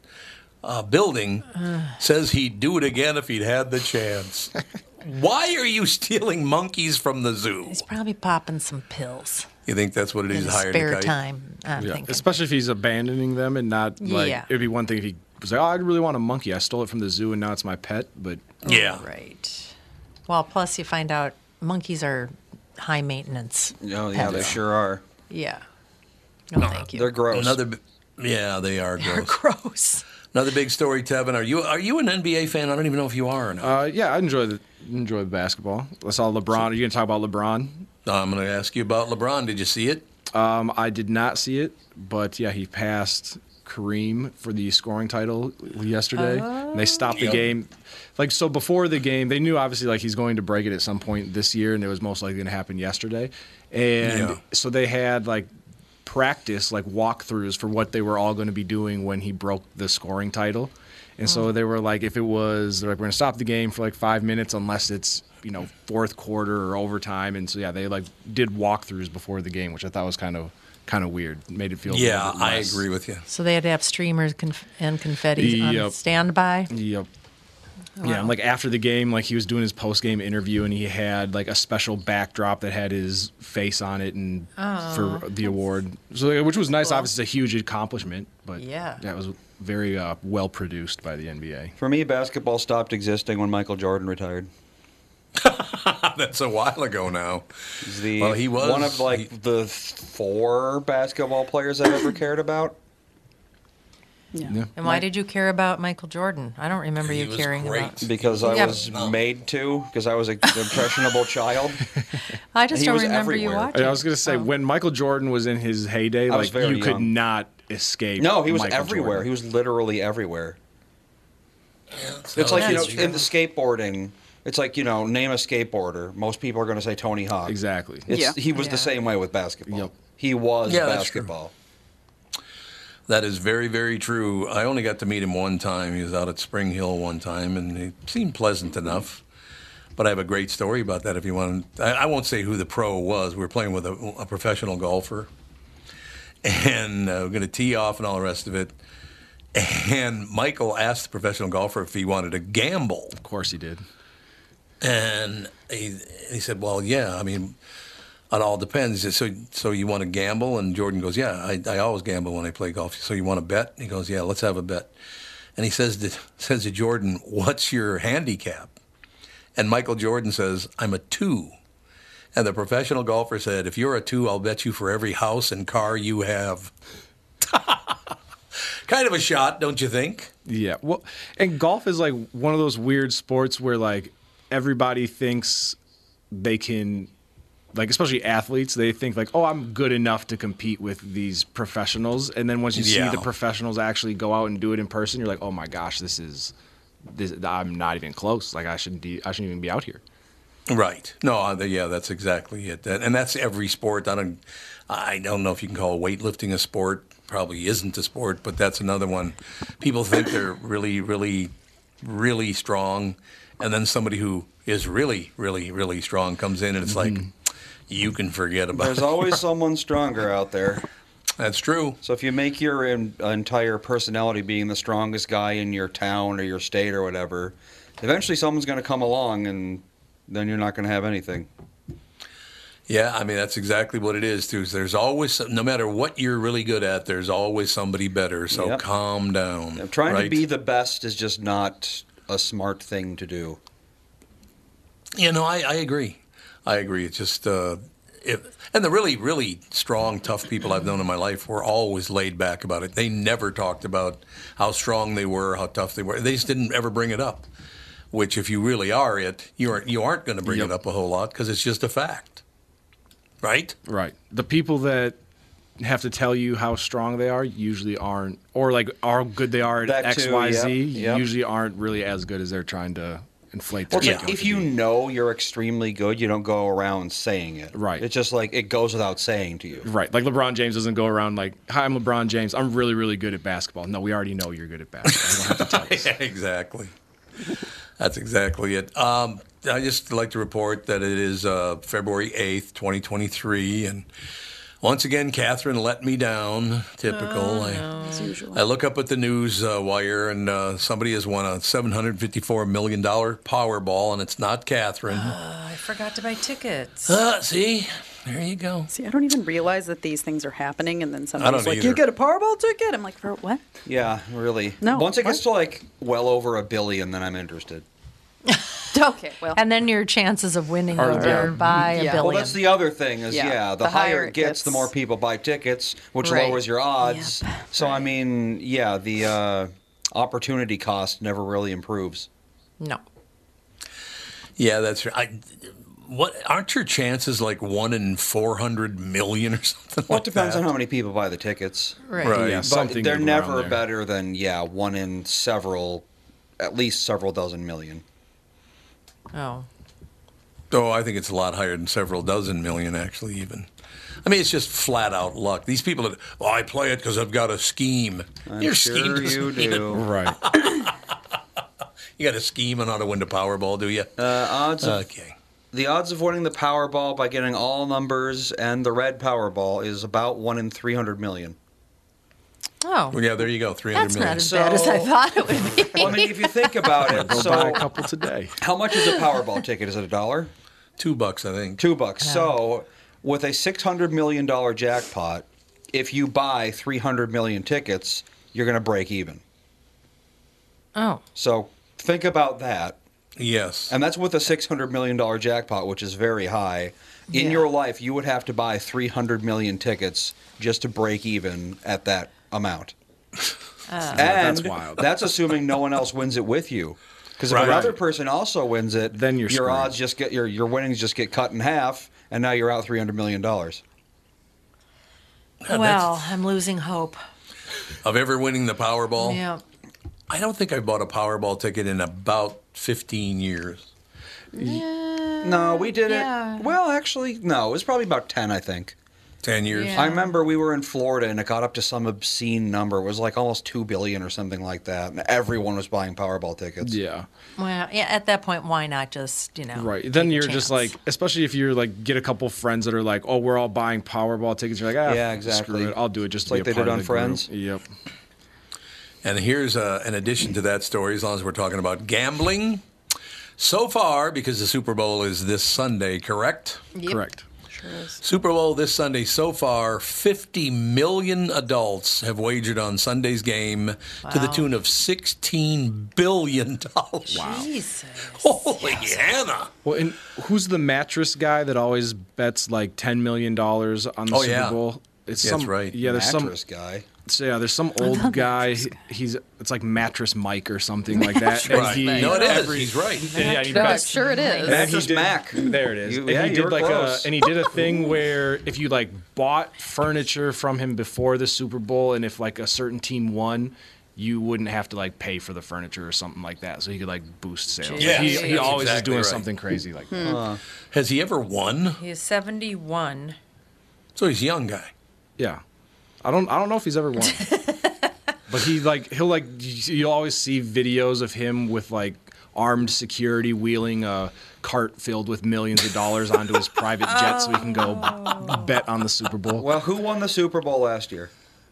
building says he'd do it again if he'd had the chance. Why are you stealing monkeys from the zoo? He's probably popping some pills. You think that's what it is? In hired spare a kite? time, I'm thinking. Especially if he's abandoning them and not like, it'd be one thing if he was like, oh, I really want a monkey. I stole it from the zoo, and now it's my pet. But Yeah. Right. Well, plus you find out monkeys are high maintenance. Oh, yeah, they pets. sure are. Yeah. No, thank you. They're gross. Yeah, they are They're gross. gross. Another big story, Tevin. Are you an NBA fan? I don't even know if you are or not. yeah, I enjoy the basketball. I saw LeBron. Are you going to talk about LeBron? I'm going to ask you about LeBron. Did you see it? I did not see it, but yeah, he passed Kareem for the scoring title yesterday. And they stopped the game. Like, so before the game, they knew obviously like he's going to break it at some point this year, and it was most likely going to happen yesterday. And so they had like practice, like walkthroughs for what they were all going to be doing when he broke the scoring title. And so they were like, they're like, we're going to stop the game for like 5 minutes unless it's, fourth quarter or overtime. And so, yeah, they like did walkthroughs before the game, which I thought was kind of weird. Made it feel a little bit I less. agree with you. So they had to have streamers and confetti on standby. Yep. Yeah, and like after the game, like he was doing his post-game interview, and he had like a special backdrop that had his face on it, and for the award, so which was nice. Cool. Obviously, it's a huge accomplishment, but Yeah. that was very well produced by the NBA. For me, basketball stopped existing when Michael Jordan retired. That's a while ago now. He was one of the 4 basketball players I've ever cared about. Yeah. And why did you care about Michael Jordan? I don't remember He you was caring great. about. Because I was made to, because I was an impressionable child. I just He don't was remember you everywhere. watching. I was gonna say when Michael Jordan was in his heyday, I was like very you could young. not escape. No, he was Michael everywhere. Jordan. He was literally everywhere. It's It's like, that's in the skateboarding, it's like, name a skateboarder. Most people are going to say Tony Hawk. Exactly. He was Yeah. the same way with basketball. Yep. He was that's true. basketball. That is very, very true. I only got to meet him one time. He was out at Spring Hill one time, and he seemed pleasant enough. But I have a great story about that if you want. I won't say who the pro was. We were playing with a professional golfer, and we're going to tee off and all the rest of it. And Michael asked the professional golfer if he wanted to gamble. Of course he did. And he said, well, yeah, I mean, it all depends. He said, so you want to gamble? And Jordan goes, yeah, I always gamble when I play golf. So you want to bet? He goes, yeah, let's have a bet. And he says to Jordan, what's your handicap? And Michael Jordan says, I'm a 2. And the professional golfer said, if you're a 2, I'll bet you for every house and car you have. Kind of a shot, don't you think? Yeah. Well, and golf is like one of those weird sports where like everybody thinks they can, like especially athletes, they think like, oh, I'm good enough to compete with these professionals. And then once you see the professionals actually go out and do it in person, you're like, oh my gosh, this I'm not even close. Like I shouldn't even be out here. Right. No, that's exactly it. And that's every sport. I don't know if you can call weightlifting a sport. Probably isn't a sport, but that's another one. People think they're really, really, really strong, and then somebody who is really, really, really strong comes in, and it's like, you can forget about it. There's always someone stronger out there. That's true. So if you make your entire personality being the strongest guy in your town or your state or whatever, eventually someone's going to come along, and then you're not going to have anything. Yeah, I mean, that's exactly what it is, too. There's always, no matter what you're really good at, there's always somebody better, so calm down. Trying to be the best is just not a smart thing to do. I agree. It's just, and the really, really strong, tough people I've known in my life were always laid back about it. They never talked about how strong they were, how tough they were. They just didn't ever bring it up, which if you really are it, you aren't going to bring it up a whole lot because it's just a fact. Right? Right. The people that have to tell you how strong they are usually aren't, or like how good they are at X, Y, Z, usually aren't really as good as they're trying to inflate their ego. If you know you're extremely good, you don't go around saying it. Right. It's just like it goes without saying to you. Right. Like LeBron James doesn't go around like, hi, I'm LeBron James. I'm really, really good at basketball. No, we already know you're good at basketball. You don't have to tell us. Yeah, exactly. That's exactly it. I just like to report that it is February 8th, 2023, and once again, Catherine let me down. Typical. As usual. I look up at the news wire, and somebody has won a $754 million Powerball, and it's not Catherine. I forgot to buy tickets. See? There you go. See, I don't even realize that these things are happening, and then don't somebody's like, either. "You get a Powerball ticket." I'm like, "For what?" Yeah, really. No, Once it gets what? to like well over $1 billion, then I'm interested. Okay, well, And then your chances of winning Are are down. by a Yeah. billion. Well, that's the other thing is, Yeah. the higher it gets, the more people buy tickets, which Right. lowers your odds. So, I mean, yeah, the opportunity cost never really improves. No. Yeah, that's right. What aren't your chances like 1 in 400 million or something? Well, like it depends that? on how many people buy the tickets. Right. Right. Yeah, But something they're around never there. better than, 1 in several, at least several dozen million. Oh. Oh, I think it's a lot higher than several dozen million, actually, even. I mean, it's just flat out luck. These people that, I play it because I've got a scheme. I'm Your sure scheme doesn't you mean do. Right. You got a scheme on how to win the Powerball, do you? Okay. The odds of winning the Powerball by getting all numbers and the red Powerball is about 1 in 300 million. Oh. Well, yeah, there you go. 300 That's million. not as bad as I thought it would be. Well, I mean, if you think about it, Go so buy a couple today. how much is a Powerball ticket? Is it $1? $2, I think. $2. So, with a $600 million jackpot, if you buy 300 million tickets, you're going to break even. Oh. So, think about that. Yes. And that's with a $600 million jackpot, which is very high. In Yeah. your life, you would have to buy 300 million tickets just to break even at that amount. And That's wild. that's assuming no one else wins it with you. Because if Right. another person also wins it, Then you're your screwed. odds just get your winnings just get cut in half, and now you're out $300 million. Well, I'm losing hope. Of ever winning the Powerball? Yeah. I don't think I bought a Powerball ticket in about 15 years. No, we did Yeah. it. Well, actually, no, it was probably about 10, I think. 10 years. Yeah. I remember we were in Florida and it got up to some obscene number. It was like almost $2 billion or something like that. And everyone was buying Powerball tickets. Yeah. Well, yeah, at that point, why not just, Right. take Then a you're just chance? like, especially if you're like, get a couple friends that are like, oh, we're all buying Powerball tickets. You're like, Yeah, exactly. Screw it. I'll do it just It's to like be they a part did of on the Friends. Group. Yep. And here's an addition to that story, as long as we're talking about gambling. So far, because the Super Bowl is this Sunday, correct? Yep. Correct. sure is. Super Bowl this Sunday. So far, 50 million adults have wagered on Sunday's game to the Wow. tune of $16 billion. Wow. Jesus. Holy Hannah. Well, and who's the mattress guy that always bets like $10 million on the Oh, Super yeah. Bowl? It's Yeah, that's right. Yeah, there's Mattress guy. there's some old guy. It's like Mattress Mike or something like that. And Right. he- No, it is. every- He's right. Yeah, he No, bets- sure it is. And then he Mattress did- Mac. There it is. You- And yeah, he you did were like close. and he did a thing where if you like bought furniture from him before the Super Bowl, and if like a certain team won, you wouldn't have to like pay for the furniture or something like that. So he could like boost sales. Yeah, he that's always is exactly doing right. something crazy like that. Has he ever won? He's 71. So he's a young guy. Yeah, I don't know if he's ever won, but you'll always see videos of him with like armed security wheeling a cart filled with millions of dollars onto his private jet so he can go bet on the Super Bowl. Well, who won the Super Bowl last year?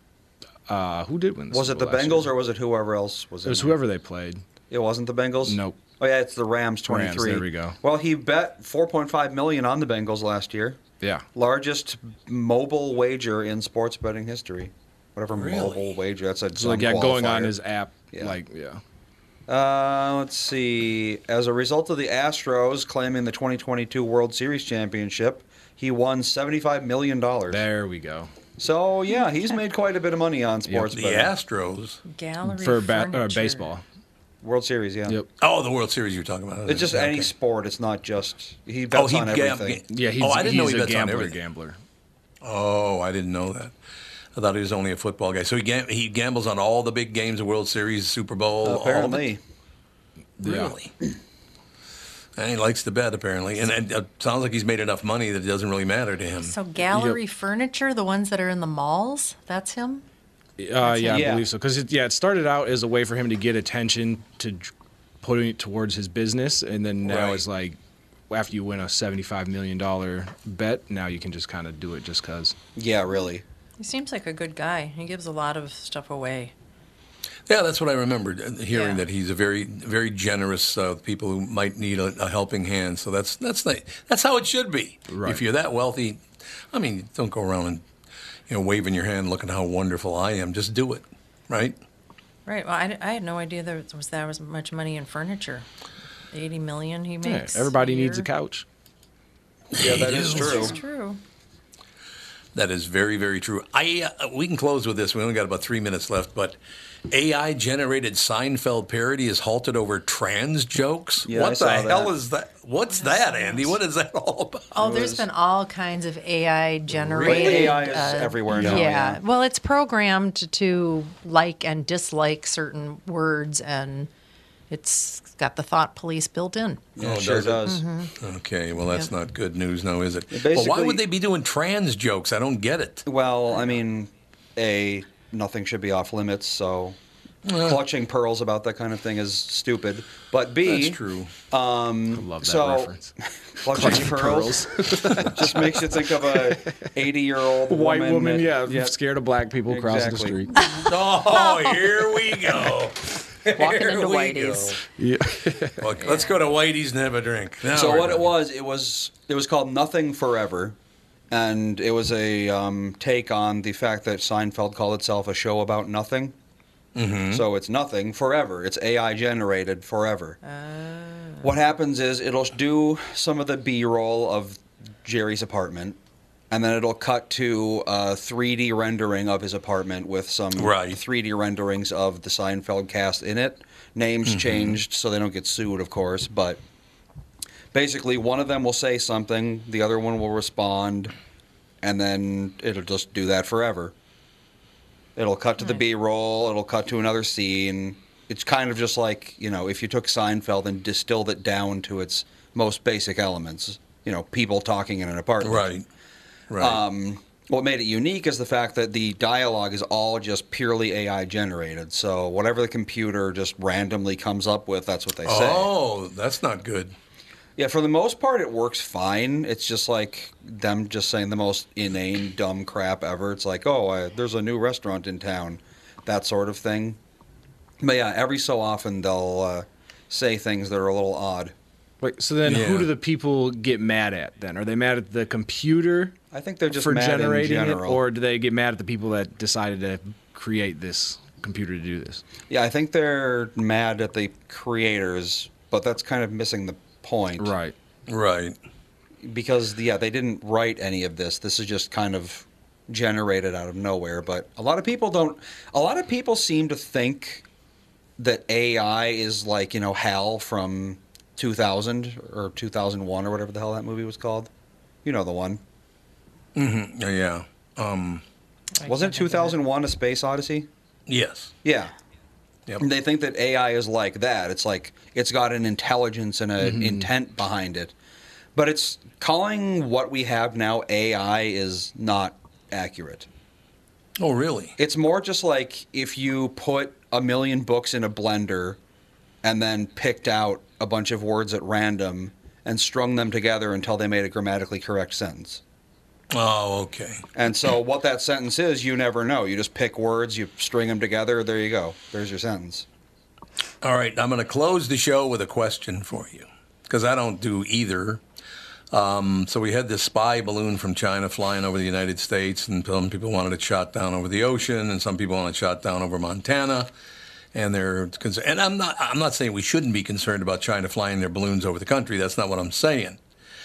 Who did win? Was it the Bengals or was it whoever else was It was in there? whoever they played. It wasn't the Bengals? Nope. Oh, yeah, it's the Rams 23. there we go. Well, he bet $4.5 million on the Bengals last year. Yeah. Largest mobile wager in sports betting history. Whatever Really? mobile wager. That's a So like dumb going on qualifier. his app, Yeah. like yeah. Let's see. As a result of the Astros claiming the 2022 World Series championship, he won $75 million. There we go. So, yeah, he's made quite a bit of money on sports The betting. Astros. Gallery For furniture. baseball. World Series, yeah. Yep. Oh, the World Series you're talking about. It's just Okay. any sport. It's not just... He bets on everything. Yeah, he's, I didn't know he's he a bets on gambler. everything. Gambler. Oh, I didn't know that. I thought he was only a football guy. So he gambles on all the big games, the World Series, Super Bowl, all of Apparently. it? Really? And he likes to bet, apparently. And it sounds like he's made enough money that it doesn't really matter to him. So gallery furniture, the ones that are in the malls, that's him? Yeah, I Yeah. believe so. Because it started out as a way for him to get attention to putting it towards his business, and then now Right. it's like after you win a $75 million bet, now you can just kind of do it just because. Yeah, really. He seems like a good guy. He gives a lot of stuff away. Yeah, that's what I remembered hearing, Yeah. that he's a very, very generous people who might need a helping hand. So that's how it should be. Right. If you're that wealthy, I mean, don't go around and waving your hand, looking how wonderful I am. Just do it, right? Right. Well, I had no idea there was that was much money in furniture. 80 million he Yeah, makes. everybody a needs a year. couch. Yeah, that is true. It's true. That is very, very true. We can close with this. We only got about 3 minutes left, but AI-generated Seinfeld parody is halted over trans jokes. Yeah, I What the saw hell that. is that? What's that, Andy? What is that all about? Oh, there's been all kinds of AI generated. AI is everywhere now, yeah. Well, it's programmed to like and dislike certain words, and it's got the thought police built in. Yeah, Oh, it sure does it? does. Okay, well, that's not good news now, is it? Basically- But why would they be doing trans jokes? I don't get it. Well, I mean, nothing should be off limits, so clutching pearls about that kind of thing is stupid. But B, That's true. I love that so reference. clutching pearls just makes you think of a 80-year-old White woman, that- yeah, scared of black people crossing the Exactly. street. Oh, here we go. Walking Here into we Whitey's. go. Yeah. Well, let's go to Whitey's and have a drink. Now So we're what done. it was called Nothing Forever, and it was a take on the fact that Seinfeld called itself a show about nothing. Mm-hmm. So it's nothing forever. It's AI generated forever. What happens is it'll do some of the B-roll of Jerry's apartment, and then it'll cut to a 3D rendering of his apartment with some Right. 3D renderings of the Seinfeld cast in it. Names changed so they don't get sued, of course, but basically one of them will say something, the other one will respond, and then it'll just do that forever. It'll cut to the B-roll, it'll cut to another scene. It's kind of just like, if you took Seinfeld and distilled it down to its most basic elements, people talking in an apartment. Right. Right. What made it unique is the fact that the dialogue is all just purely AI generated. So whatever the computer just randomly comes up with, that's what they say. Oh, that's not good. Yeah, for the most part, it works fine. It's just like them just saying the most inane, dumb crap ever. It's like, there's a new restaurant in town, that sort of thing. But yeah, every so often they'll say things that are a little odd. Wait, so then Yeah. who do the people get mad at then? Are they mad at the computer I think they're just for mad in generating it, general. or do they get mad at the people that decided to create this computer to do this? Yeah, I think they're mad at the creators, but that's kind of missing the point. Right. Right. Because, they didn't write any of this. This is just kind of generated out of nowhere. But a lot of people seem to think that AI is like, HAL from 2000 or 2001 or whatever the hell that movie was called. You know the one. Mm-hmm. Yeah. Wasn't 2001 A Space Odyssey? Yes. Yeah. Yep. And they think that AI is like that. It's like it's got an intelligence and an intent behind it. But it's calling what we have now AI is not accurate. Oh, really? It's more just like if you put 1 million books in a blender and then picked out a bunch of words at random and strung them together until they made a grammatically correct sentence. Oh, okay. And so what that sentence is, you never know. You just pick words, you string them together, there you go. There's your sentence. All right, I'm going to close the show with a question for you, because I don't do either. So we had this spy balloon from China flying over the United States, and some people wanted it shot down over the ocean, and some people wanted it shot down over Montana. And they're concerned. And I'm not saying we shouldn't be concerned about China flying their balloons over the country. That's not what I'm saying.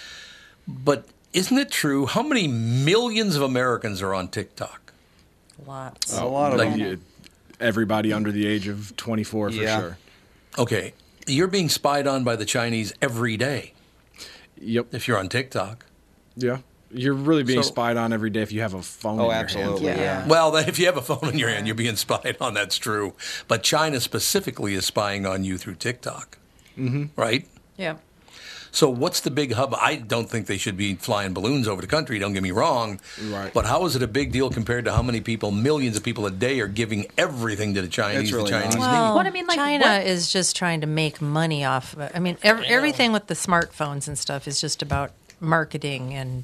But isn't it true? How many millions of Americans are on TikTok? Lots. A lot of Like, them. Everybody under the age of 24 for sure. Okay, you're being spied on by the Chinese every day. Yep. If you're on TikTok. Yeah. You're really being So- spied on every day if you have a phone in Oh, your hand. absolutely, yeah. Well, if you have a phone in your hand, you're being spied on. That's true. But China specifically is spying on you through TikTok. Mm-hmm. Right? Yeah. So what's the big hub? I don't think they should be flying balloons over the country, don't get me wrong. Right. But how is it a big deal compared to how many people, millions of people a day, are giving everything to the Chinese It's really the Chinese not. need? What I mean, like, China what- is just trying to make money off of it. I mean, everything with the smartphones and stuff is just about marketing and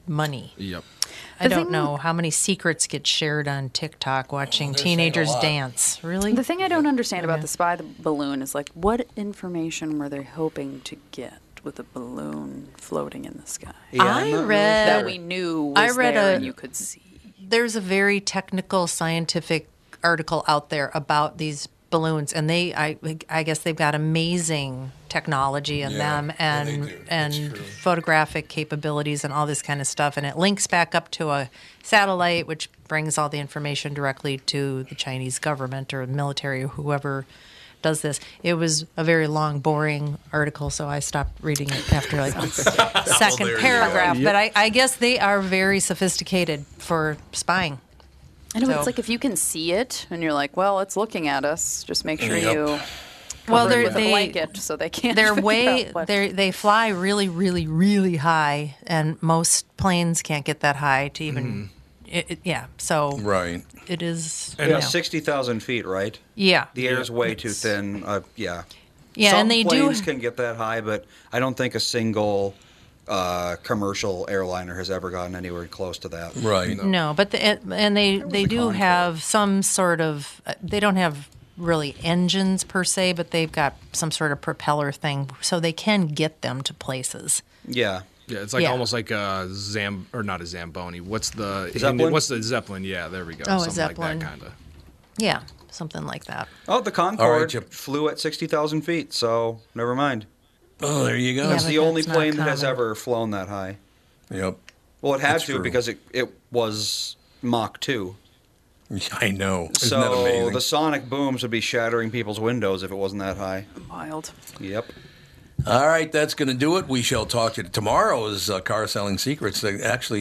money. Yep. I don't know how many secrets get shared on TikTok watching they're saying teenagers a lot. dance. Really? The thing I don't understand about the spy balloon is like, what information were they hoping to get with a balloon floating in the sky? I read that we knew was I read there a- and you could see. There's a very technical scientific article out there about these balloons, and I guess they've got amazing technology in them yeah, they and do. That's and true. photographic capabilities and all this kind of stuff, and it links back up to a satellite which brings all the information directly to the Chinese government or the military or whoever does this. It was a very long, boring article, so I stopped reading it after like the second there you paragraph. go. But I guess they are very sophisticated for spying. I know So- it's like if you can see it and you're like, well, it's looking at us. Just make sure Yep. you Well, cover it they're- with a they- blanket so they can't. They're figure way out what- they fly really, really, really high, and most planes can't get that high to even. Yeah, so Right. it is. Yeah, 60,000 feet, right? Yeah, The air's way too thin. Yeah. yeah, Some and they planes do. can get that high, but I don't think a single commercial airliner has ever gotten anywhere close to that. Right. No, but they do have some sort of. They don't have really engines per se, but they've got some sort of propeller thing, so they can get them to places. Yeah. Yeah, it's like Yeah. almost like a or not a Zamboni. What's the Zeppelin? What's the Zeppelin? Yeah, there we go. Oh, a Something Zeppelin. like that kind of. Yeah, something like that. Oh, the All right, Concorde Chip. flew at 60,000 feet, so never mind. Oh, there you go. Yeah, It's but the only that's not plane that has common. ever flown that high. Yep. Well, it had That's to true. because it was Mach 2. I know. Isn't that So amazing? the sonic booms would be shattering people's windows if it wasn't that high. Wild. Yep. All right, that's going to do it. We shall talk to you. Tomorrow's Car Selling Secrets. Actually,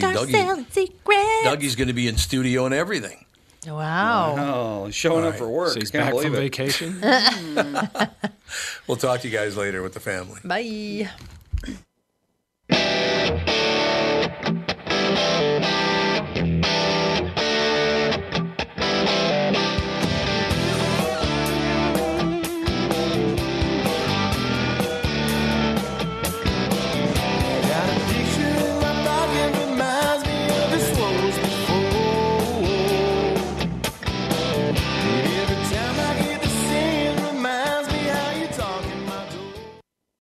Dougie's going to be in studio and everything. Wow. Oh, showing up right. for work. So he's Can't back believe from it. vacation. We'll talk to you guys later with the family. Bye.